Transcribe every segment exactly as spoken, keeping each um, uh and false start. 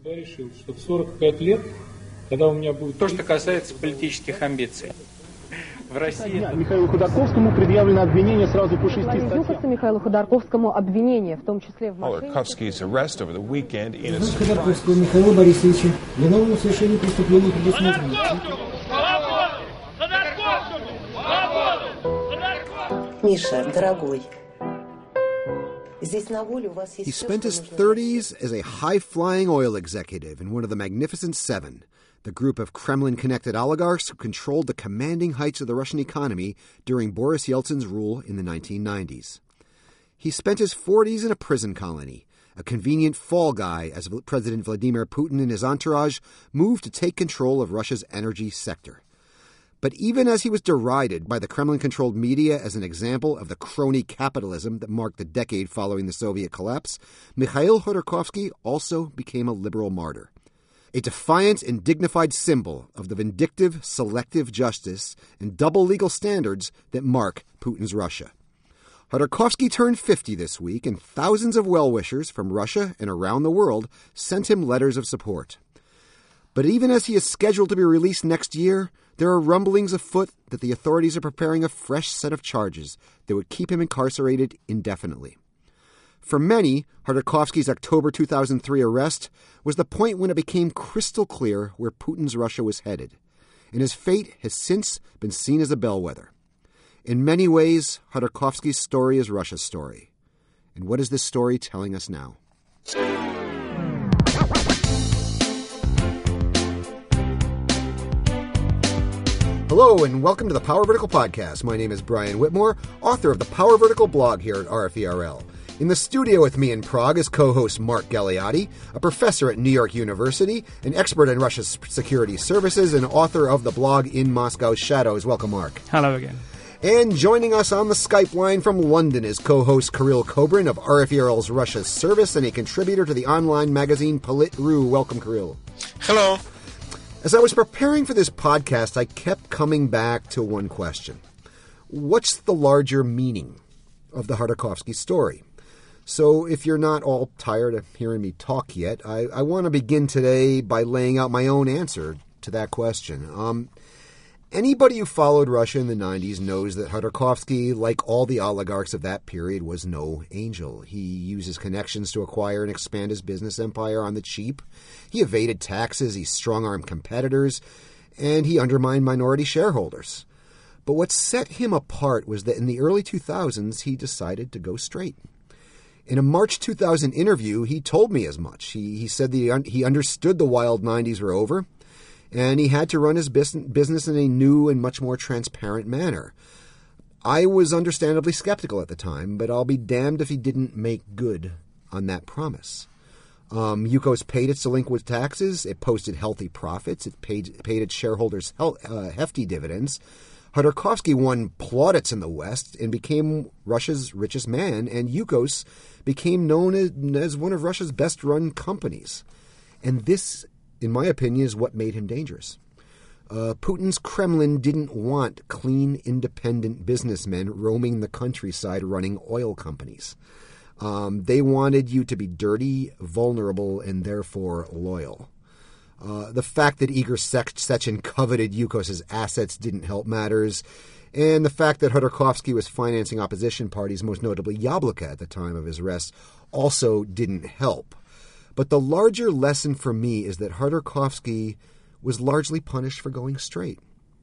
То, что касается политических амбиций. В России... Михаилу Ходорковскому предъявлено обвинение сразу по шести статьям. Михаилу Ходорковскому обвинение, в том числе в Ходорковский's arrest over the weekend in a Ходорковского Михаила Борисовича виновного в совершении преступления предусмотрено. Миша, дорогой. He spent his thirties as a high-flying oil executive in one of the Magnificent Seven, the group of Kremlin-connected oligarchs who controlled the commanding heights of the Russian economy during Boris Yeltsin's rule in the nineteen nineties. He spent his forties in a prison colony, a convenient fall guy as President Vladimir Putin and his entourage moved to take control of Russia's energy sector. But even as he was derided by the Kremlin-controlled media as an example of the crony capitalism that marked the decade following the Soviet collapse, Mikhail Khodorkovsky also became a liberal martyr, a defiant and dignified symbol of the vindictive, selective justice and double legal standards that mark Putin's Russia. Khodorkovsky turned fifty this week, and thousands of well-wishers from Russia and around the world sent him letters of support. But even as he is scheduled to be released next year, there are rumblings afoot that the authorities are preparing a fresh set of charges that would keep him incarcerated indefinitely. For many, Khodorkovsky's October two thousand three arrest was the point when it became crystal clear where Putin's Russia was headed, and his fate has since been seen as a bellwether. In many ways, Khodorkovsky's story is Russia's story. And what is this story telling us now? Hello, and welcome to the Power Vertical Podcast. My name is Brian Whitmore, author of the Power Vertical blog here at R F E R L. In the studio with me in Prague is co-host Mark Galeotti, a professor at New York University, an expert in Russia's security services, and author of the blog In Moscow's Shadows. Welcome, Mark. Hello again. And joining us on the Skype line from London is co-host Kirill Kobrin of R F E R L's Russia Service and a contributor to the online magazine Polit.ru. Welcome, Kirill. Hello. As I was preparing for this podcast, I kept coming back to one question. What's the larger meaning of the Khodorkovsky story? So if you're not all tired of hearing me talk yet, I, I want to begin today by laying out my own answer to that question. Um, anybody who followed Russia in the nineties knows that Khodorkovsky, like all the oligarchs of that period, was no angel. He used his connections to acquire and expand his business empire on the cheap. He evaded taxes, he strong-armed competitors, and he undermined minority shareholders. But what set him apart was that in the early two thousands, he decided to go straight. In a March two thousand interview, he told me as much. He, he said that he, un- he understood the wild nineties were over, and he had to run his bus- business in a new and much more transparent manner. I was understandably skeptical at the time, but I'll be damned if he didn't make good on that promise. Um, Yukos paid its delinquent taxes, it posted healthy profits, it paid, paid its shareholders hel- uh, hefty dividends. Khodorkovsky won plaudits in the West and became Russia's richest man, and Yukos became known as, as one of Russia's best-run companies. And this, in my opinion, is what made him dangerous. Uh, Putin's Kremlin didn't want clean, independent businessmen roaming the countryside running oil companies. Um, they wanted you to be dirty, vulnerable, and therefore loyal. Uh, the fact that Igor Sechin coveted Yukos' assets didn't help matters, and the fact that Khodorkovsky was financing opposition parties, most notably Yabloko at the time of his arrest, also didn't help. But the larger lesson for me is that Khodorkovsky was largely punished for going straight.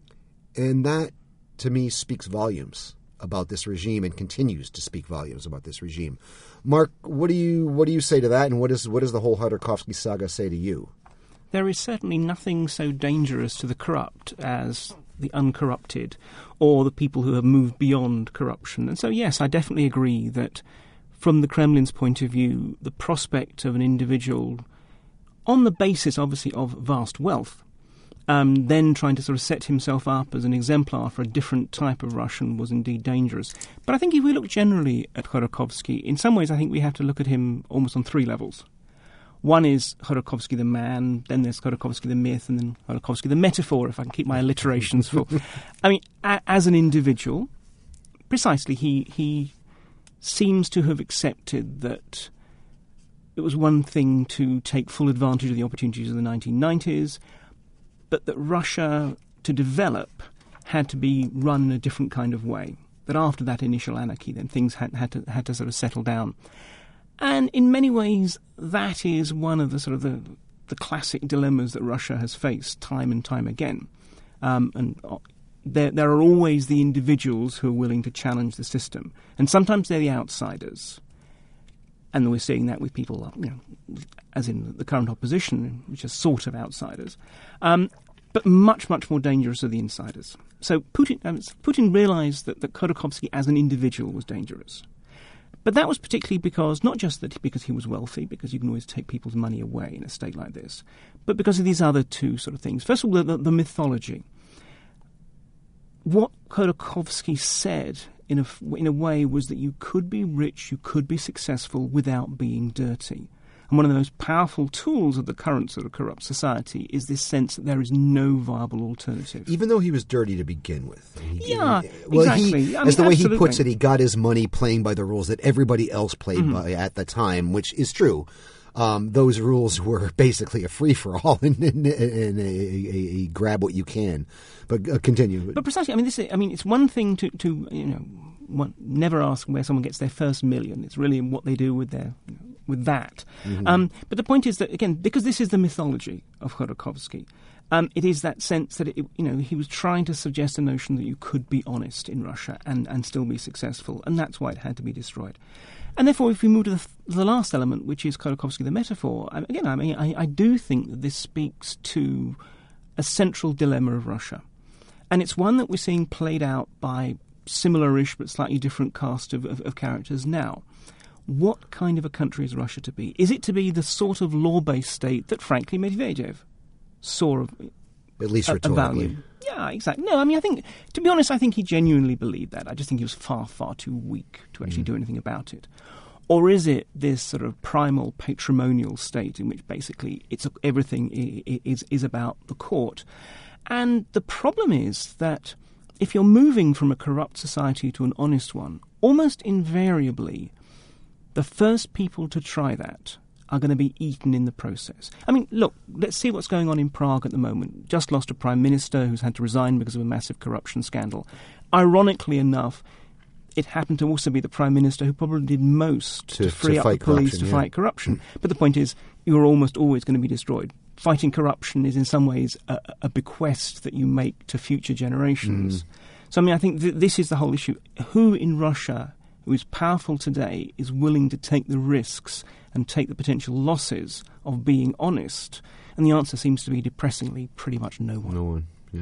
And that, to me, speaks volumes about this regime and continues to speak volumes about this regime. Mark, what do you what do you say to that, and what is what does the whole Khodorkovsky saga say to you? There is certainly nothing so dangerous to the corrupt as the uncorrupted or the people who have moved beyond corruption. And so, yes, I definitely agree that from the Kremlin's point of view, the prospect of an individual, on the basis, obviously, of vast wealth, um, then trying to sort of set himself up as an exemplar for a different type of Russian was indeed dangerous. But I think if we look generally at Khodorkovsky, in some ways I think we have to look at him almost on three levels. One is Khodorkovsky the man, then there's Khodorkovsky the myth, and then Khodorkovsky the metaphor, if I can keep my alliterations full. I mean, a- as an individual, precisely, he he seems to have accepted that it was one thing to take full advantage of the opportunities of the nineteen nineties, but that Russia, to develop, had to be run in a different kind of way. That after that initial anarchy, then things had, had to had to sort of settle down. And in many ways, that is one of the sort of the, the classic dilemmas that Russia has faced time and time again. Um, and there, there are always the individuals who are willing to challenge the system. And sometimes they're the outsiders. And we're seeing that with people, you know, as in the current opposition, which are sort of outsiders. Um, but much, much more dangerous are the insiders. So Putin, um, Putin realized that, that Khodorkovsky as an individual was dangerous. But that was particularly because, not just that because he was wealthy, because you can always take people's money away in a state like this, but because of these other two sort of things. First of all, the, the mythology. What Khodorkovsky said, in a, in a way, was that you could be rich, you could be successful without being dirty. And one of the most powerful tools of the current sort of corrupt society is this sense that there is no viable alternative. Even though he was dirty to begin with. He, yeah, he, well, exactly. He, I as mean, the way absolutely. he puts it, he got his money playing by the rules that everybody else played mm-hmm. by at the time, which is true. Um, those rules were basically a free-for-all and, and, and a, a, a grab what you can. But uh, continue. But precisely, I mean, this. Is, I mean, it's one thing to, to you know, one, never ask where someone gets their first million. It's really what they do with their with that. Mm-hmm. Um, but the point is that, again, because this is the mythology of Khodorkovsky, um, it is that sense that, it, you know, he was trying to suggest a notion that you could be honest in Russia and, and still be successful, and that's why it had to be destroyed. And therefore, if we move to the, the last element, which is Khodorkovsky the metaphor, I, again, I mean, I, I do think that this speaks to a central dilemma of Russia. And it's one that we're seeing played out by similar-ish but slightly different cast of, of, of characters now. What kind of a country is Russia to be? Is it to be the sort of law-based state that, frankly, Medvedev saw of, at least a, rhetorically. a value? Yeah, exactly. No, I mean, I think, to be honest, I think he genuinely believed that. I just think he was far, far too weak to actually mm. do anything about it. Or is it this sort of primal patrimonial state in which basically it's everything is is about the court? And the problem is that if you're moving from a corrupt society to an honest one, almost invariably, the first people to try that are going to be eaten in the process. I mean, look, let's see what's going on in Prague at the moment. Just lost a prime minister who's had to resign because of a massive corruption scandal. Ironically enough, it happened to also be the prime minister who probably did most to, to free to up the police to yeah. fight corruption. But the point is, you're almost always going to be destroyed. Fighting corruption is in some ways a, a bequest that you make to future generations. Mm. So, I mean, I think th- this is the whole issue. Who in Russia, who is powerful today, is willing to take the risks and take the potential losses of being honest? And the answer seems to be depressingly pretty much no one. No one, yeah.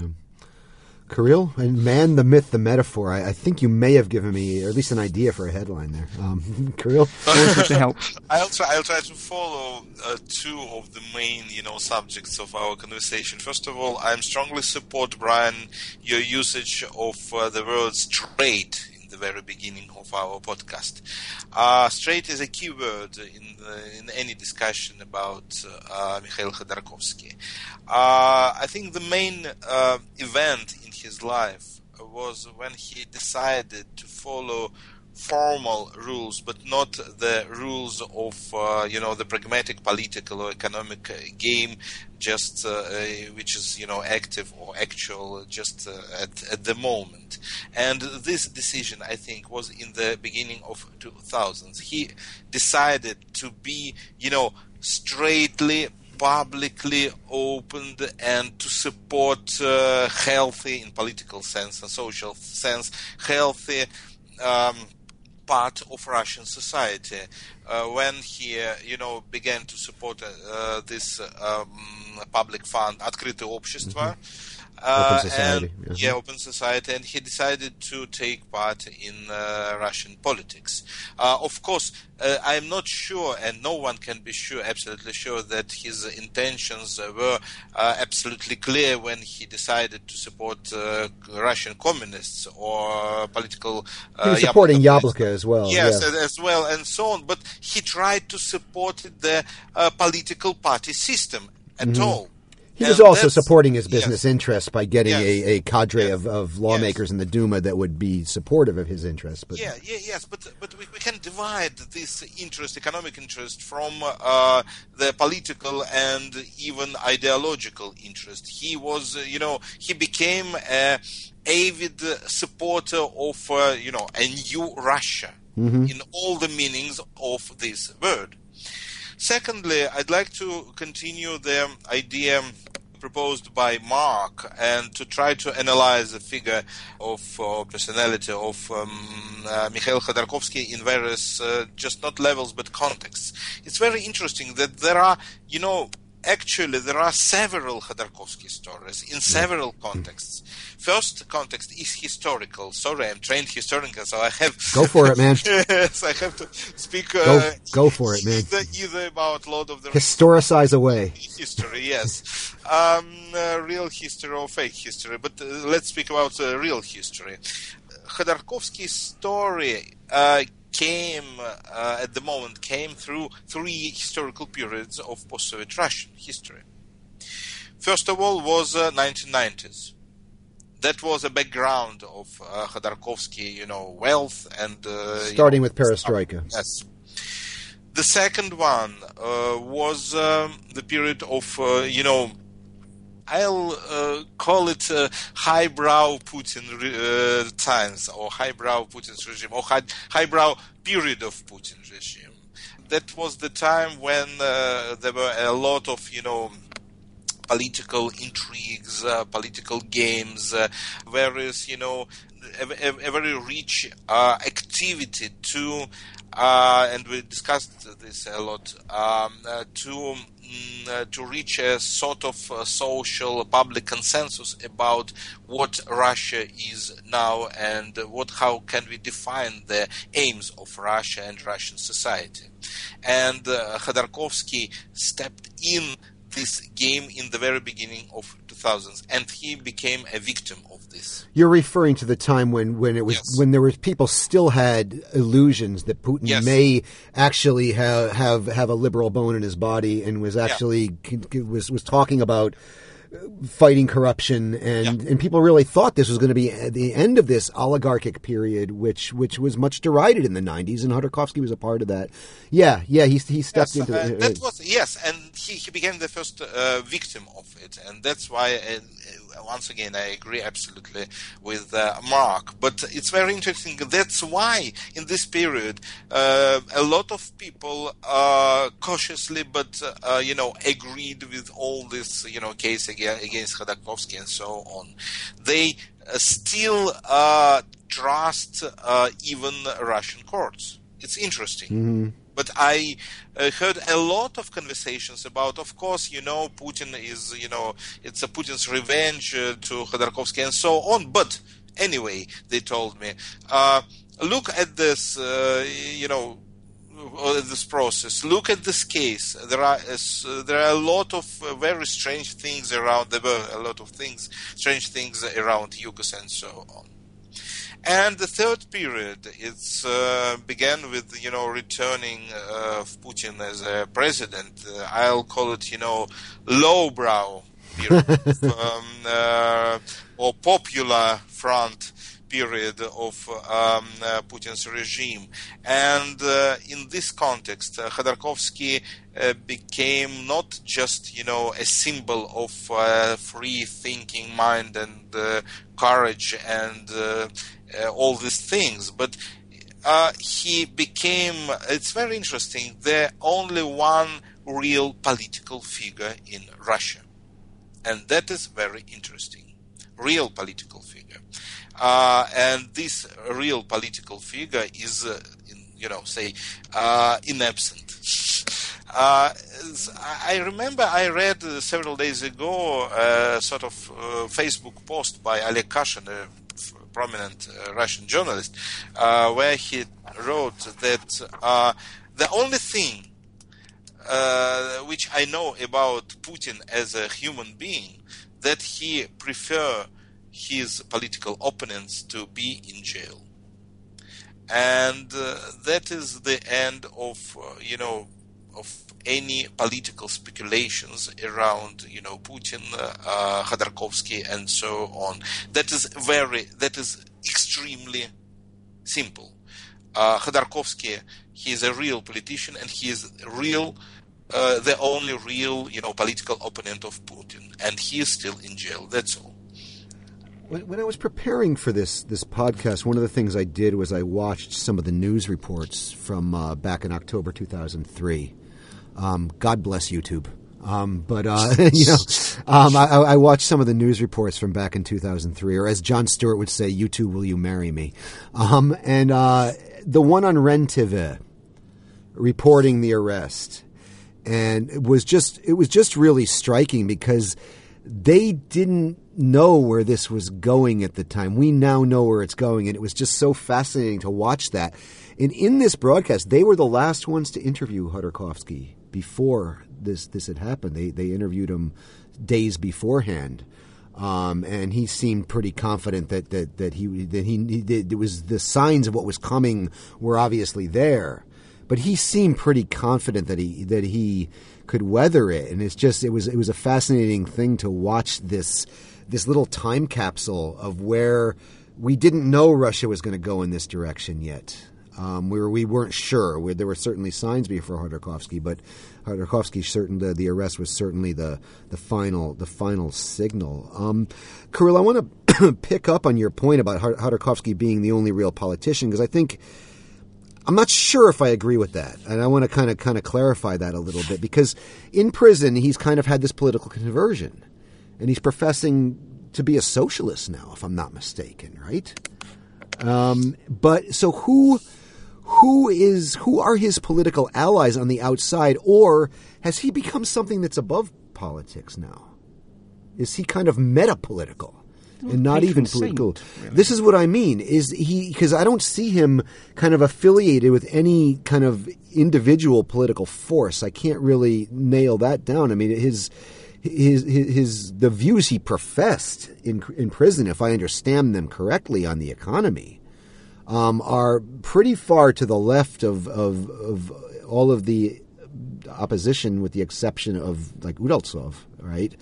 Kirill, and man, the myth, the metaphor. I, I think you may have given me, or at least an idea for a headline there. Um, Kirill, always to help. I'll try. I'll try to follow uh, two of the main, you know, subjects of our conversation. First of all, I strongly support, Brian, your usage of uh, the word "straight" in the very beginning of our podcast. Uh, straight is a key word in the, in any discussion about uh, Mikhail Khodorkovsky. Uh, I think the main uh, event in his life was when he decided to follow formal rules, but not the rules of uh, you know the pragmatic political or economic game, just uh, which is you know active or actual just uh, at at the moment. And this decision, I think, was in the beginning of two thousands. He decided to be you know straightly, publicly opened and to support uh, healthy, in political sense and social sense, healthy um, part of Russian society. Uh, when he, uh, you know, began to support uh, this um, public fund, Открытое общество, uh, open society, and, yeah. yeah, open society, and he decided to take part in uh, Russian politics. Uh, of course, uh, I am not sure, and no one can be sure, absolutely sure, that his intentions uh, were uh, absolutely clear when he decided to support uh, Russian communists or political. Uh, he was supporting Yabloko as well. Yes, yeah. as well, and so on. But he tried to support the uh, political party system at mm-hmm. all. He was And also that's- supporting his business yes. interests by getting Yes. a, a cadre Yes. of, of lawmakers in the Duma that would be supportive of his interests. But Yeah, yeah, yes, but but we, we can divide this interest, economic interest, from uh, the political and even ideological interest. He was, uh, you know, he became a avid supporter of, uh, you know, a new Russia in all the meanings of this word. Secondly, I'd like to continue the idea proposed by Mark and to try to analyze the figure of uh, personality of um, uh, Mikhail Khodorkovsky in various, uh, just not levels, but contexts. It's very interesting that there are, you know, actually there are several Khodorkovsky stories in several contexts. First context is historical. Sorry, I'm trained historian, so I have... Go for it, man. Yes, I have to speak uh, Go- go for it, man. Either, either about Lord of the historicize away. history, yes. Um, uh, real history or fake history, but uh, let's speak about uh, real history. Khodorkovsky's story uh, came, uh, at the moment, came through three historical periods of post-Soviet Russian history. First of all was uh, nineteen nineties. That was a background of uh, Khodorkovsky, you know, wealth and... Uh, Starting you know, with perestroika. Yes. The second one uh, was um, the period of, uh, you know, I'll uh, call it uh, highbrow Putin re- uh, times, or highbrow Putin's regime, or high, highbrow period of Putin's regime. That was the time when uh, there were a lot of, you know, political intrigues, uh, political games, uh, various, you know, a, a, a very rich uh, activity to, uh, and we discussed this a lot, um, uh, to mm, uh, to reach a sort of uh, social public consensus about what Russia is now and what how can we define the aims of Russia and Russian society. And uh, Khodorkovsky stepped in this game in the very beginning of two thousands, and he became a victim of this. You're referring to the time when, when it was Yes. when there was people still had illusions that Putin Yes. may actually have, have have a liberal bone in his body and was actually was was talking about fighting corruption, and, Yeah. and people really thought this was going to be the end of this oligarchic period, which which was much derided in the nineties, and Khodorkovsky was a part of that. Yeah, yeah, he he stepped Yes, into uh, the, that was yes, and he, he became the first uh, victim of it, and that's why. Uh, once again, I agree absolutely with uh, Mark. But it's very interesting. That's why in this period, uh, a lot of people uh, cautiously, but uh, you know, agreed with all this, you know, case against, against Khodorkovsky and so on. They uh, still uh, trust uh, even Russian courts. It's interesting. Mm-hmm. But I uh, heard a lot of conversations about, of course, you know, Putin is, you know, it's a Putin's revenge uh, to Khodorkovsky and so on. But anyway, they told me, uh, look at this, uh, you know, at this process. Look at this case. There are uh, there are a lot of uh, very strange things around. There were a lot of things, strange things around Yugos and so on. And the third period, it's uh, began with, you know, returning uh, of Putin as a president. Uh, I'll call it, you know, lowbrow period, um, uh, or popular front period of um, uh, Putin's regime. And uh, in this context, uh, Khodorkovsky uh, became not just, you know, a symbol of uh, free thinking mind and uh, courage and uh, uh, all these things, but uh, he became, it's very interesting, the only one real political figure in Russia. And that is very interesting. Real political figure. Uh, and this real political figure is, uh, in, you know, say, uh, inabsent. Uh, I remember I read uh, several days ago a uh, sort of uh, Facebook post by Oleg Kashin, a f- prominent uh, Russian journalist, uh, where he wrote that uh, the only thing uh, which I know about Putin as a human being, that he prefer his political opponents to be in jail. And uh, that is the end of, uh, you know, of any political speculations around, you know, Putin, uh, uh, Khodorkovsky, and so on. That is very, that is extremely simple. Uh, Khodorkovsky, he is a real politician, and he is real, uh, the only real, you know, political opponent of Putin, and he is still in jail. That's all. When, when I was preparing for this this podcast, one of the things I did was I watched some of the news reports from uh, back in October two thousand three. Um, God bless YouTube. Um, but, uh, you know, um, I, I watched some of the news reports from back in two thousand three, or as Jon Stewart would say, YouTube, will you marry me? Um, and uh, the one on Ren T V reporting the arrest. And it was just it was just really striking because they didn't know where this was going at the time. We now know where it's going, and it was just so fascinating to watch that. And in this broadcast, they were the last ones to interview Khodorkovsky before this this had happened. They they interviewed him days beforehand, um, and he seemed pretty confident that that that he that he, he that it was the signs of what was coming were obviously there, but he seemed pretty confident that he that he could weather it. And it's just it was it was a fascinating thing to watch this this little time capsule of where we didn't know Russia was going to go in this direction yet. Um, we, were, we weren't sure. We, there were certainly signs before Khodorkovsky, but Khodorkovsky, certain the, the arrest was certainly the the final the final signal. Um, Kirill, I want to pick up on your point about Khodorkovsky being the only real politician, because I think I'm not sure if I agree with that, and I want to kind of kind of clarify that a little bit, because in prison he's kind of had this political conversion, and he's professing to be a socialist now, if I'm not mistaken, right? Um, but so who? Who is who are his political allies on the outside, or has he become something that's above politics now? Is he kind of meta-political and not even political? Saint, really. This is what I mean. Is he, because I don't see him kind of affiliated with any kind of individual political force. I can't really nail that down. I mean, his his his, his the views he professed in in prison, if I understand them correctly, on the economy. Um, are pretty far to the left of, of of all of the opposition, with the exception of like Udaltsov, right?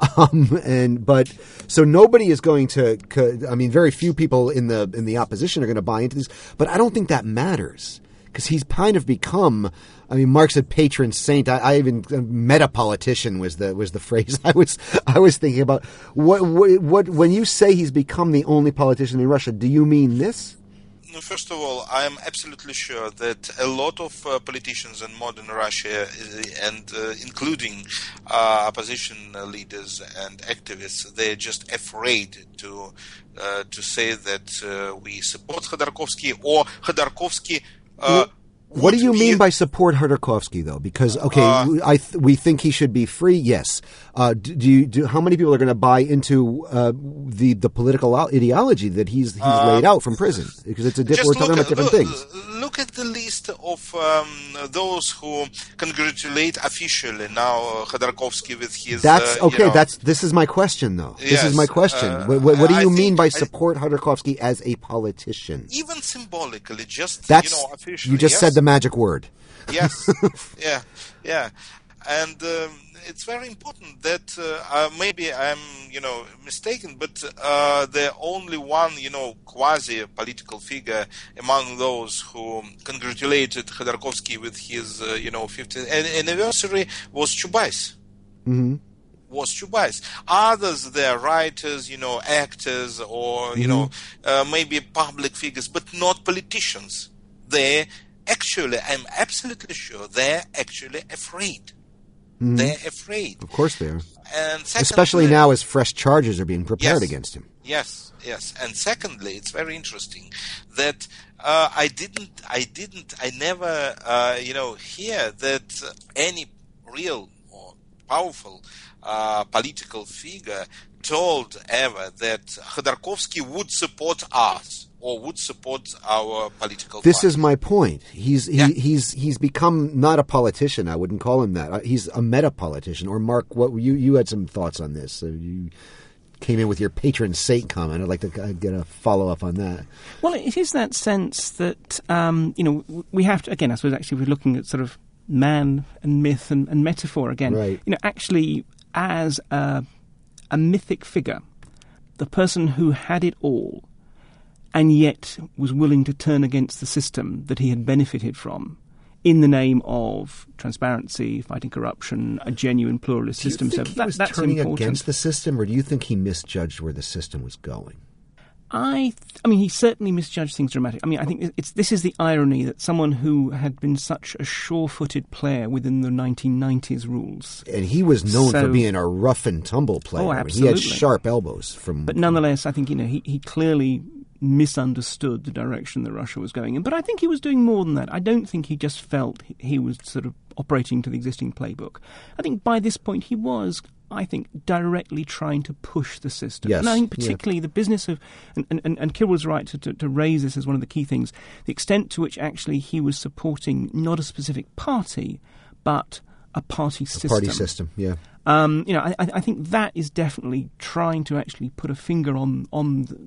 Um, and but so nobody is going to. I mean, very few people in the in the opposition are going to buy into this. But I don't think that matters, because he's kind of become. I mean, Mark said patron saint. I, I even meta politician was the was the phrase I was I was thinking about. What, what what when you say he's become the only politician in Russia, do you mean this? First of all, I am absolutely sure that a lot of uh, politicians in modern Russia, and uh, including uh, opposition leaders and activists, they're just afraid to uh, to say that uh, we support Khodorkovsky, or Khodorkovsky. Uh, What do you be... mean by support Khodorkovsky, though? Because okay, uh, I th- we think he should be free. Yes. Uh, do, do you? Do, how many people are going to buy into uh, the the political ideology that he's he's uh, laid out from prison? Because it's a different. We're talking about different look, things. Look at the list of um, those who congratulate officially now uh, Khodorkovsky with his. That's uh, okay. You know, that's this is my question, though. This yes, is my question. Uh, what, what do you I mean by I, support Khodorkovsky as a politician? Even symbolically, just that's you know, officially. You just yes? said the magic word. Yes, yeah, yeah, and um, it's very important that uh, uh, maybe I'm, you know, mistaken, but uh, the only one, you know, quasi-political figure among those who congratulated Khodorkovsky with his, uh, you know, fiftieth anniversary was Chubais. Mm-hmm. Was Chubais. Others, they're writers, you know, actors, or, you mm-hmm. know, uh, maybe public figures, but not politicians. They Actually, I'm absolutely sure they're actually afraid. Mm-hmm. They're afraid. Of course they are. And secondly, especially now as fresh charges are being prepared yes, against him. Yes, yes. And secondly, it's very interesting that uh, I didn't, I didn't, I never, uh, you know, hear that any real or powerful uh, political figure told ever that Khodorkovsky would support us. Or would support our political. This party. is my point. He's he, yeah. he's he's become not a politician. I wouldn't call him that. He's a meta politician. Or Mark, what you you had some thoughts on this? So you came in with your patron saint comment. I'd like to get a follow up on that. Well, it is that sense that um, you know we have to again. I suppose actually we're looking at sort of man and myth and, and metaphor again. Right. You know, actually, as a, a mythic figure, the person who had it all and yet was willing to turn against the system that he had benefited from in the name of transparency, fighting corruption, a genuine pluralist Do you system. think so he that, was that's turning important. against the system, or do you think he misjudged where the system was going? I, th- I mean, he certainly misjudged things dramatically. I mean, I think it's this is the irony that someone who had been such a sure-footed player within the nineteen nineties rules, And he was known So- for being a rough and tumble player. Oh, He had absolutely. sharp elbows from. but nonetheless, I think you know he, he clearly misunderstood the direction that Russia was going in. But I think he was doing more than that. I don't think he just felt he, he was sort of operating to the existing playbook. I think by this point he was, I think, directly trying to push the system. Yes, And I think yeah. particularly the business of, and, and, and Kirill was right to, to, to raise this as one of the key things, the extent to which actually he was supporting not a specific party, but a party system. Party system, yeah. Um, you know, I, I think that is definitely trying to actually put a finger on on the,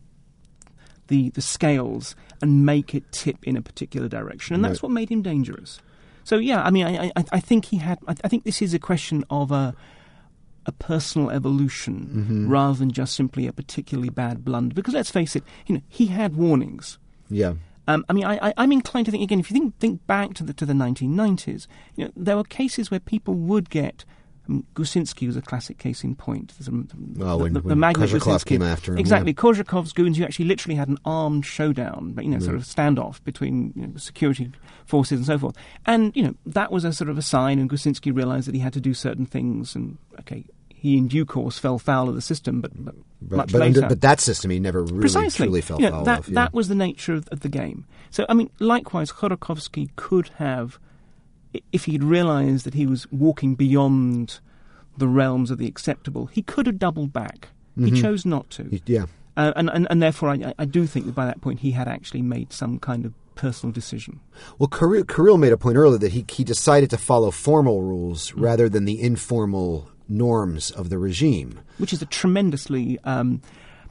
the the scales and make it tip in a particular direction, and that's Right. what made him dangerous. So yeah, I mean, I, I, I think he had. I, I think this is a question of a a personal evolution Mm-hmm. rather than just simply a particularly bad blunder. Because let's face it, you know, he had warnings. Yeah. Um, I mean, I, I, I'm inclined to think again. If you think think back to the to the nineteen nineties, you know, there were cases where people would get. I mean, Gusinski was a classic case in point. There's a, Well, the, when- the, the when Magnate Kozhikov Gusinski- came after him, exactly. yeah. Kozhikov's goons. You actually literally had an armed showdown, but you know, sort of standoff between you know, security forces and so forth. And you know, that was a sort of a sign. And Gusinski realised that he had to do certain things. And okay, he in due course fell foul of the system, but, but But, much but, later. under, but that system he never really Precisely. truly fell You know, foul that, of. Yeah. that was the nature of, of the game. So, I mean, likewise, Khodorkovsky could have, i- if he'd realised that he was walking beyond the realms of the acceptable, he could have doubled back. He chose not to. He- yeah. Uh, and, and, and therefore, I, I do think that by that point he had actually made some kind of personal decision. Well, Kirill, Kirill made a point earlier that he, he decided to follow formal rules Mm. rather than the informal norms of the regime. Which is a tremendously um,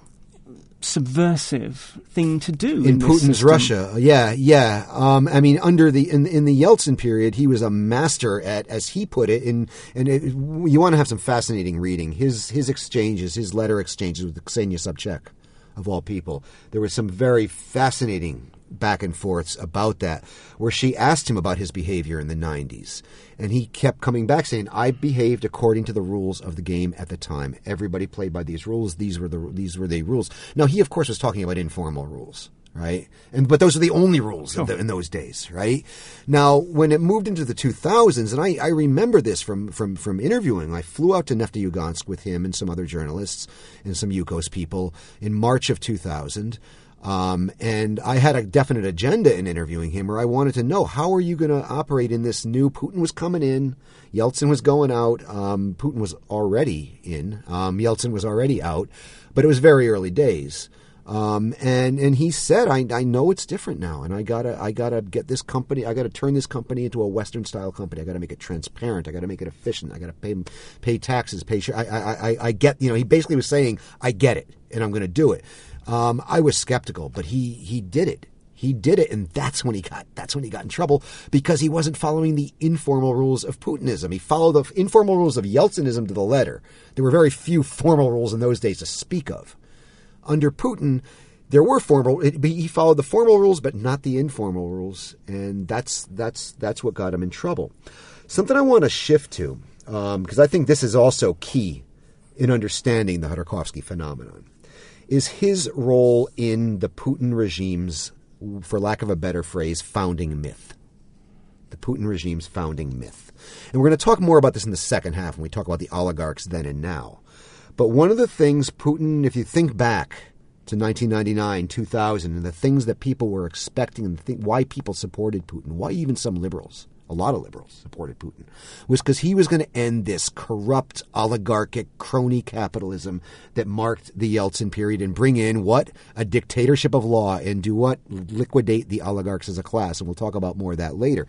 subversive thing to do In in, this Putin's system. Russia, yeah, yeah. Um, I mean, under the in in the Yeltsin period, he was a master at, as he put it, in and it, you want to have some fascinating reading. His his exchanges, his letter exchanges with Ksenia Sobchak, of all people. There was some very fascinating back and forths about that, where she asked him about his behavior in the nineties, and he kept coming back saying, "I behaved according to the rules of the game at the time. Everybody played by these rules. These were the these were the rules." Now, he of course was talking about informal rules, right? And but those are the only rules in, the, in those days, right? Now, when it moved into the two thousands, and I, I remember this from from from interviewing. I flew out to Nefteyugansk with him and some other journalists and some Yukos people in March of two thousand. Um, and I had a definite agenda in interviewing him, where I wanted to know, how are you going to operate in this new? Putin was coming in, Yeltsin was going out, um, Putin was already in, um, Yeltsin was already out, but it was very early days. Um, and and he said, I, I know it's different now, and I gotta I gotta get this company, I gotta turn this company into a Western style company. I gotta make it transparent. I gotta make it efficient. I gotta pay pay taxes. Pay. I I I, I get. You know, he basically was saying, I get it, and I'm going to do it. Um, I was skeptical, but he he did it. He did it, and that's when he got that's when he got in trouble, because he wasn't following the informal rules of Putinism. He followed the informal rules of Yeltsinism to the letter. There were very few formal rules in those days to speak of. Under Putin, there were formal. It, he followed the formal rules, but not the informal rules, and that's that's that's what got him in trouble. Something I want to shift to, because um, I think this is also key in understanding the Khodorkovsky phenomenon, is his role in the Putin regime's, for lack of a better phrase, founding myth. The Putin regime's founding myth. And we're going to talk more about this in the second half when we talk about the oligarchs then and now. But one of the things Putin, if you think back to nineteen ninety-nine, two thousand, and the things that people were expecting and think why people supported Putin, why even some liberals, a lot of liberals supported Putin, was because he was going to end this corrupt, oligarchic, crony capitalism that marked the Yeltsin period and bring in what? A dictatorship of law, and do what? Liquidate the oligarchs as a class. And we'll talk about more of that later.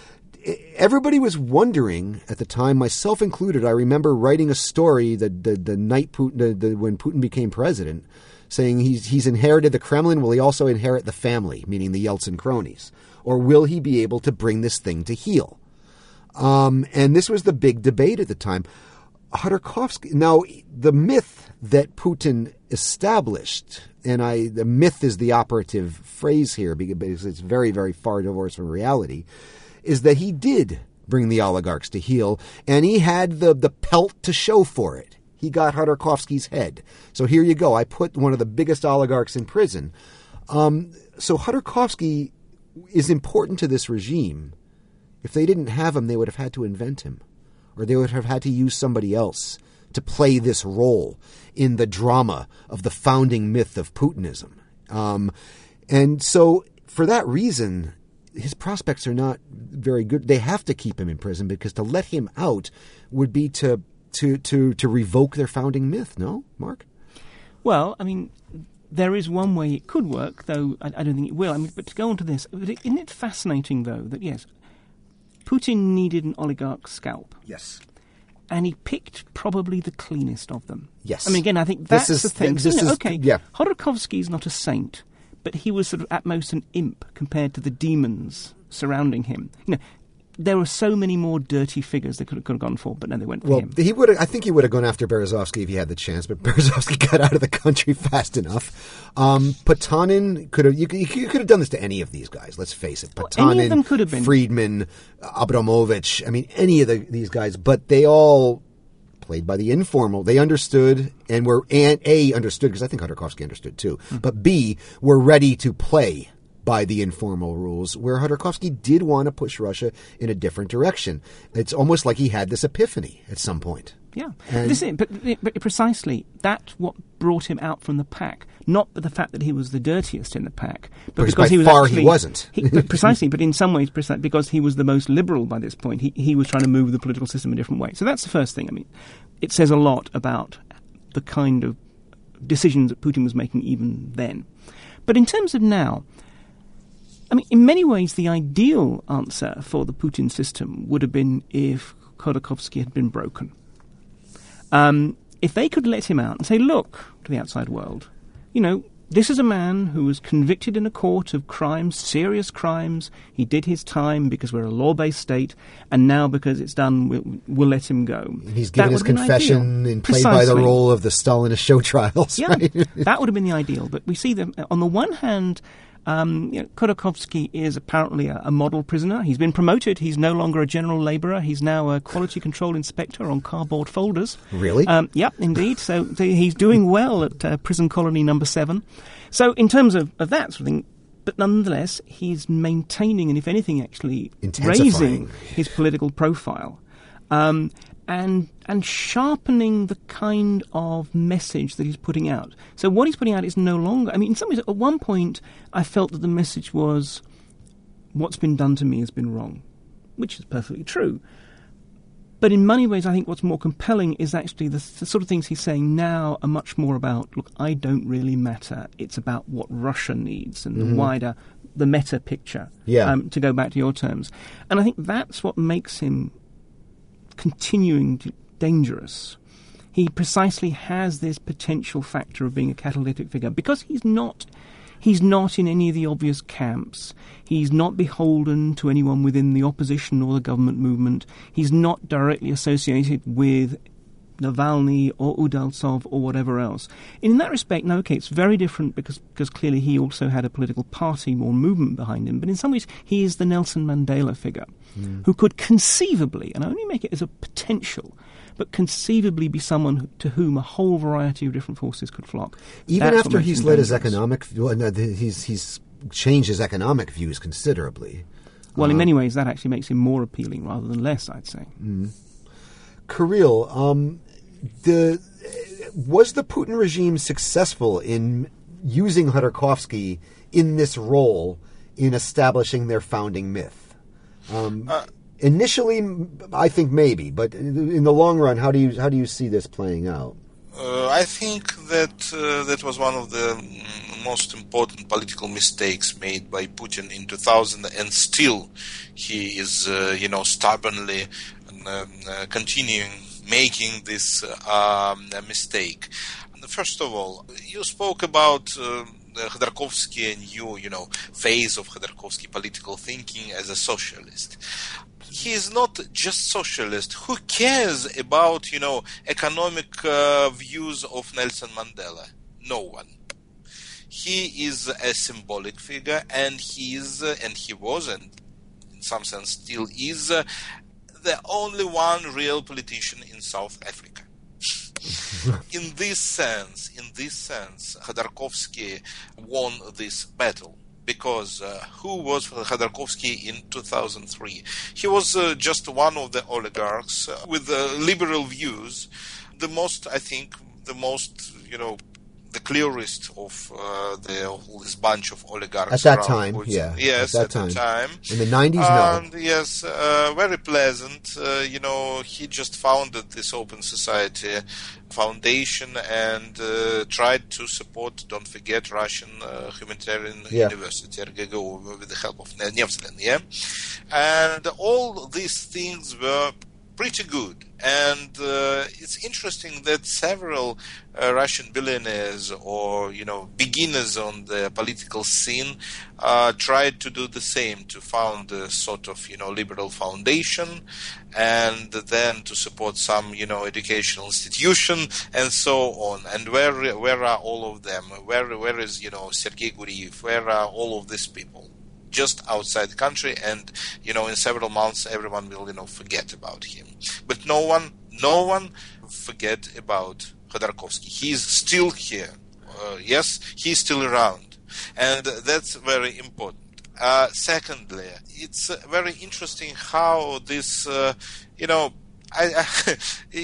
Everybody was wondering at the time, myself included. I remember writing a story the the, the night Putin, the, the, when Putin became president, saying he's he's inherited the Kremlin. Will he also inherit the family, meaning the Yeltsin cronies, or will he be able to bring this thing to heel? Um, and this was the big debate at the time. Khodorkovsky, now, the myth that Putin established, and I, the myth is the operative phrase here because it's very, very far divorced from reality, is that he did bring the oligarchs to heel, and he had the, the pelt to show for it. He got Khodorkovsky's head. So here you go. I put one of the biggest oligarchs in prison. Um, so Khodorkovsky is important to this regime. If they didn't have him, they would have had to invent him, or they would have had to use somebody else to play this role in the drama of the founding myth of Putinism. Um, and so for that reason, his prospects are not very good. They have to keep him in prison because to let him out would be to to to, to revoke their founding myth, no, Mark? Well, I mean, there is one way it could work, though I, I don't think it will. I mean, but to go on to this, isn't it fascinating, though, that, yes, Putin needed an oligarch's scalp. Yes. And he picked probably the cleanest of them. Yes. I mean, again, I think that's is, the thing. This So, you know, is, okay, yeah. Khodorkovsky is not a saint, but he was sort of at most an imp compared to the demons surrounding him. You know, there were so many more dirty figures they could have, could have gone for, but no, they went for well, him. he would. I think he would have gone after Berezovsky if he had the chance, but Berezovsky got out of the country fast enough. Um, Potanin could have. You, you, you could have done this to any of these guys. Let's face it. Potanin, well, any of them could have been. Friedman, Abramovich. I mean, any of the, these guys, but they all played by the informal. They understood and were and A understood because I think Khodorkovsky understood too. Mm-hmm. But B were ready to play by the informal rules, where Khodorkovsky did want to push Russia in a different direction. It's almost like he had this epiphany at some point. Yeah, And- this is, but, but precisely that's what brought him out from the pack. Not the fact that he was the dirtiest in the pack, but Because because by he was far actually, he wasn't. he, but precisely, but in some ways, precisely because he was the most liberal by this point. He he was trying to move the political system a different way. So that's the first thing. I mean, it says a lot about the kind of decisions that Putin was making even then. But in terms of now, I mean, in many ways, the ideal answer for the Putin system would have been if Khodorkovsky had been broken. Um, if they could let him out and say, look, to the outside world, you know, this is a man who was convicted in a court of crimes, serious crimes. He did his time because we're a law-based state, and now because it's done, we'll, we'll let him go. He's given That his would have been confession ideal. and played by the Precisely. role of the Stalinist show trials. Yeah, Right? that would have been the ideal. But we see that on the one hand, um, you know, Khodorkovsky is apparently a, a model prisoner. He's been promoted. He's no longer a general labourer. He's now a quality control inspector on cardboard folders. Really? Um, yep, indeed. So, so he's doing well at uh, prison colony number seven. So in terms of, of that sort of thing, but nonetheless, he's maintaining and, if anything, actually Intensifying. raising his political profile. Um, and and sharpening the kind of message that he's putting out. So what he's putting out is no longer... I mean, in some ways, at one point, I felt that the message was, what's been done to me has been wrong, which is perfectly true. But in many ways, I think what's more compelling is actually the, the sort of things he's saying now are much more about, look, I don't really matter. It's about what Russia needs and Mm-hmm. the wider, the meta picture, Yeah. um, to go back to your terms. And I think that's what makes him continuing to dangerous. He precisely has this potential factor of being a catalytic figure because he's not he's not in any of the obvious camps. He's not beholden to anyone within the opposition or the government movement. He's not directly associated with Navalny or Udaltsov or whatever else. In that respect, no, okay, it's very different because, because clearly he also had a political party or movement behind him. But in some ways, he is the Nelson Mandela figure mm. who could conceivably, and I only make it as a potential, but conceivably be someone who, to whom a whole variety of different forces could flock. Even That's what after makes he's him led his dangerous. economic, well, no, he's he's changed his economic views considerably. Well, in Um, many ways, that actually makes him more appealing rather than less, I'd say. Mm. Kirill, um, the was the Putin regime successful in using Khodorkovsky in this role in establishing their founding myth? Um, Uh, initially, I think maybe, but in the long run, how do you how do you see this playing out? Uh, I think that uh, that was one of the mm, most important political mistakes made by Putin in two thousand, and still he is, uh, you know, stubbornly um, uh, continuing making this uh, um, mistake. First of all, you spoke about uh, Khodorkovsky and you, you know, phase of Khodorkovsky political thinking as a socialist. he is not just socialist. Who cares about, you know, economic uh, views of Nelson Mandela? No one. He is a symbolic figure, and he is, uh, and he was, and in some sense still is, uh, the only one real politician in South Africa. In this sense, in this sense, Khodorkovsky won this battle. Because uh, who was Khodorkovsky in two thousand three? He was uh, just one of the oligarchs uh, with uh, liberal views. The most, I think, the most, you know, the clearest of uh, the whole this bunch of oligarchs. At that around time, Putin. yeah. Yes, at, at that the time. time. In the nineties, and, no. Yes, uh, very pleasant. Uh, you know, he just founded this Open Society Foundation and uh, tried to support, don't forget, Russian uh, Humanitarian yeah. University, R G G U, with the help of Nevzlin, yeah? And all these things were pretty good. And uh, it's interesting that several uh, Russian billionaires or, you know, beginners on the political scene uh, tried to do the same, to found a sort of, you know, liberal foundation and then to support some, you know, educational institution and so on. And where where are all of them? Where Where is, you know, Sergei Guriev? Where are all of these people? Just outside the country, and, you know, in several months everyone will, you know, forget about him. But no one, no one forget about Khodorkovsky. He's still here. Uh, yes, he's still around, and that's very important. Uh, secondly, it's uh, very interesting how this, uh, you know, I, I,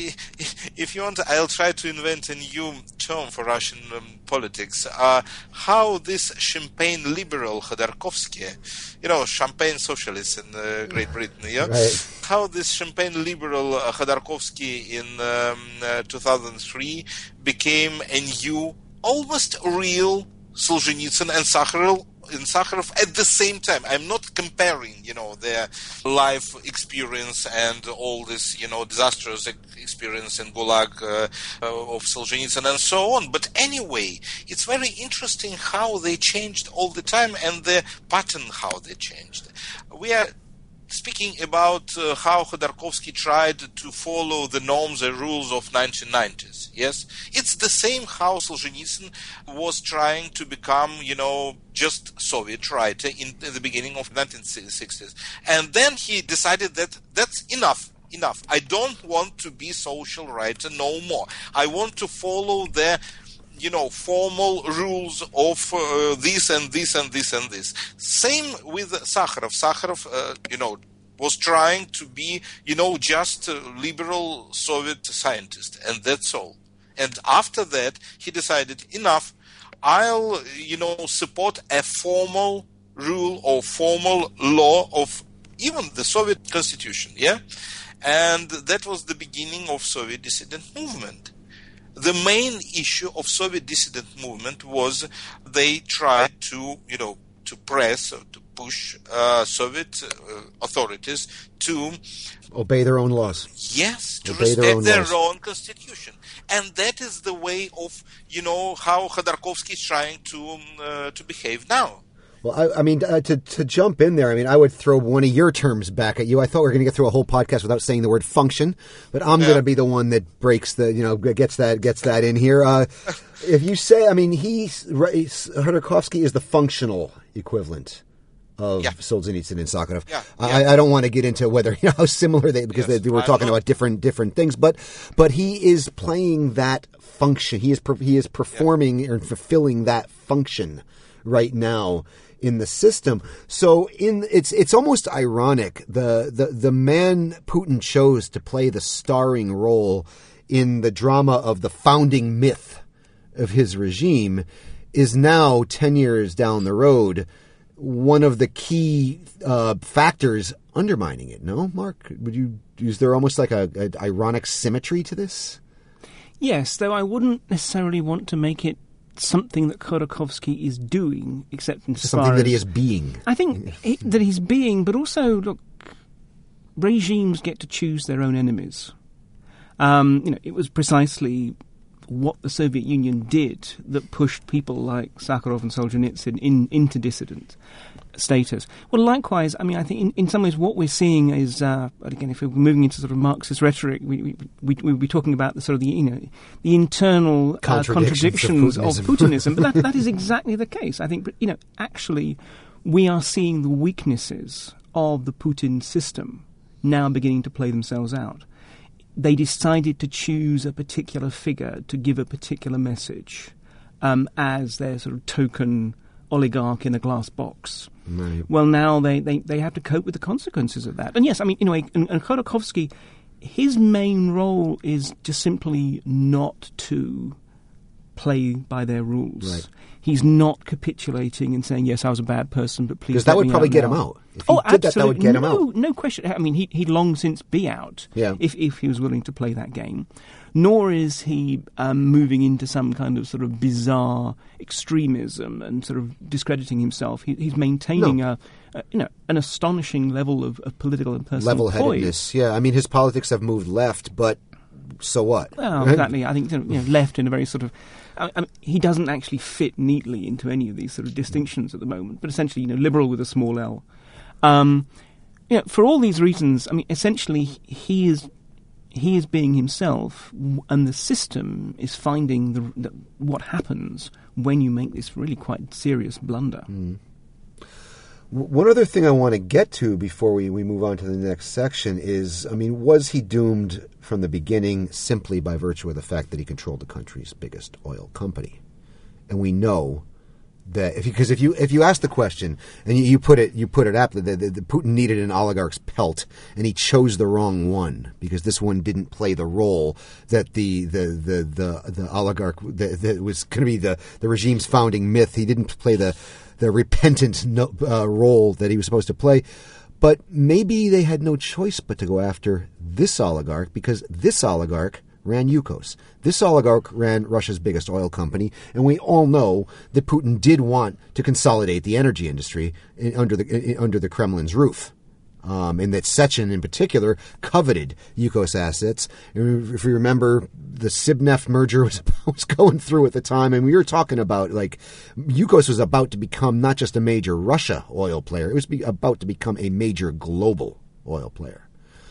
if you want, I'll try to invent a new term for Russian um, politics. Uh, how this champagne liberal Khodorkovsky, you know, champagne socialist in uh, Great Britain, yeah? Right. How this champagne liberal uh, Khodorkovsky in um, uh, two thousand three became a new, almost real Solzhenitsyn and Sakharov in Sakharov at the same time. I'm not comparing, you know, their life experience and all this, you know, disastrous experience in Gulag uh, uh, of Solzhenitsyn and so on. But anyway, it's very interesting how they changed all the time and the pattern how they changed. We are speaking about uh, how Khodorkovsky tried to follow the norms and rules of nineteen nineties. Yes, it's the same how Solzhenitsyn was trying to become, you know, just Soviet writer in, in the beginning of nineteen sixties, and then he decided that that's enough. Enough. I don't want to be social writer no more. I want to follow the, you know, formal rules of uh, this and this and this and this. Same with Sakharov. Sakharov, uh, you know, was trying to be, you know, just a liberal Soviet scientist, and that's all. And after that, he decided, enough, I'll, you know, support a formal rule or formal law of even the Soviet constitution, yeah? And that was the beginning of Soviet dissident movement. The main issue of Soviet dissident movement was they tried to, you know, to press or to push uh, Soviet uh, authorities to obey their own laws. Yes, to obey respect their own their laws. own constitution. And that is the way of, you know, how Khodorkovsky is trying to um, uh, to behave now. Well, I, I mean, uh, to to jump in there, I mean, I would throw one of your terms back at you. I thought we were going to get through a whole podcast without saying the word function, but I'm Yeah. going to be the one that breaks the, you know, gets that gets that in here. Uh, if you say, I mean, he's Khodorkovsky is the functional equivalent of Yeah. Solzhenitsyn and Sakharov. Yeah. I, I don't want to get into whether, you know, how similar they, because Yes. they, they were I'm talking not- about different different things, but but he is playing that function. He is per, he is performing and fulfilling that function right now in the system. So in it's it's almost ironic, the, the the man Putin chose to play the starring role in the drama of the founding myth of his regime is now ten years down the road one of the key uh, factors undermining it. No, Mark, would you is there almost like a, a ironic symmetry to this? Yes, though I wouldn't necessarily want to make it something that Khodorkovsky is doing, except in Something far that he as- is being. I think he, that he's being, but also, look, regimes get to choose their own enemies. Um, you know, it was precisely what the Soviet Union did that pushed people like Sakharov and Solzhenitsyn in, into dissident status. Well, likewise, I mean, I think in, in some ways what we're seeing is, uh, again, if we're moving into sort of Marxist rhetoric, we we we we'll be talking about the sort of the you know the internal uh, contradictions of Putinism. Of Putinism. But that that is exactly the case. I think, you know, actually, we are seeing the weaknesses of the Putin system now beginning to play themselves out. They decided to choose a particular figure to give a particular message um, as their sort of token oligarch in a glass box. Right. Well, now they, they, they have to cope with the consequences of that. And yes, I mean, in a way, and, and Khodorkovsky, his main role is just simply not to play by their rules. Right. He's not capitulating and saying, yes, I was a bad person, but please Because that let would me probably out get now. him out. If he oh, did that, that would get no, him out. No question. I mean, he, he'd long since be out yeah. if, if he was willing to play that game. Nor is he um, moving into some kind of sort of bizarre extremism and sort of discrediting himself. He, he's maintaining no. a, a, you know, an astonishing level of, of political and personal level-headedness. poise. Yeah, I mean, his politics have moved left, but so what? Well, exactly. I think, you know, left in a very sort of... I mean, he doesn't actually fit neatly into any of these sort of distinctions at the moment, but essentially, you know, liberal with a small L. Um, you know, for all these reasons, I mean, essentially, he is he is being himself, and the system is finding the, the, what happens when you make this really quite serious blunder. Mm. One other thing I want to get to before we, we move on to the next section is, I mean, was he doomed from the beginning simply by virtue of the fact that he controlled the country's biggest oil company? And we know that if because if you if you ask the question and you, you put it you put it aptly, the, the, the Putin needed an oligarch's pelt, and he chose the wrong one because this one didn't play the role that the the the the, the oligarch that, that was going to be the, the regime's founding myth. He didn't play the the repentant no, uh, role that he was supposed to play. But maybe they had no choice but to go after this oligarch because this oligarch ran Yukos. This oligarch ran Russia's biggest oil company, and we all know that Putin did want to consolidate the energy industry in, under the in, under the Kremlin's roof. Um, and that Sechin in particular coveted Yukos assets. If you remember, the Sibneft merger was, was going through at the time, and we were talking about, like, Yukos was about to become not just a major Russia oil player, it was be, about to become a major global oil player.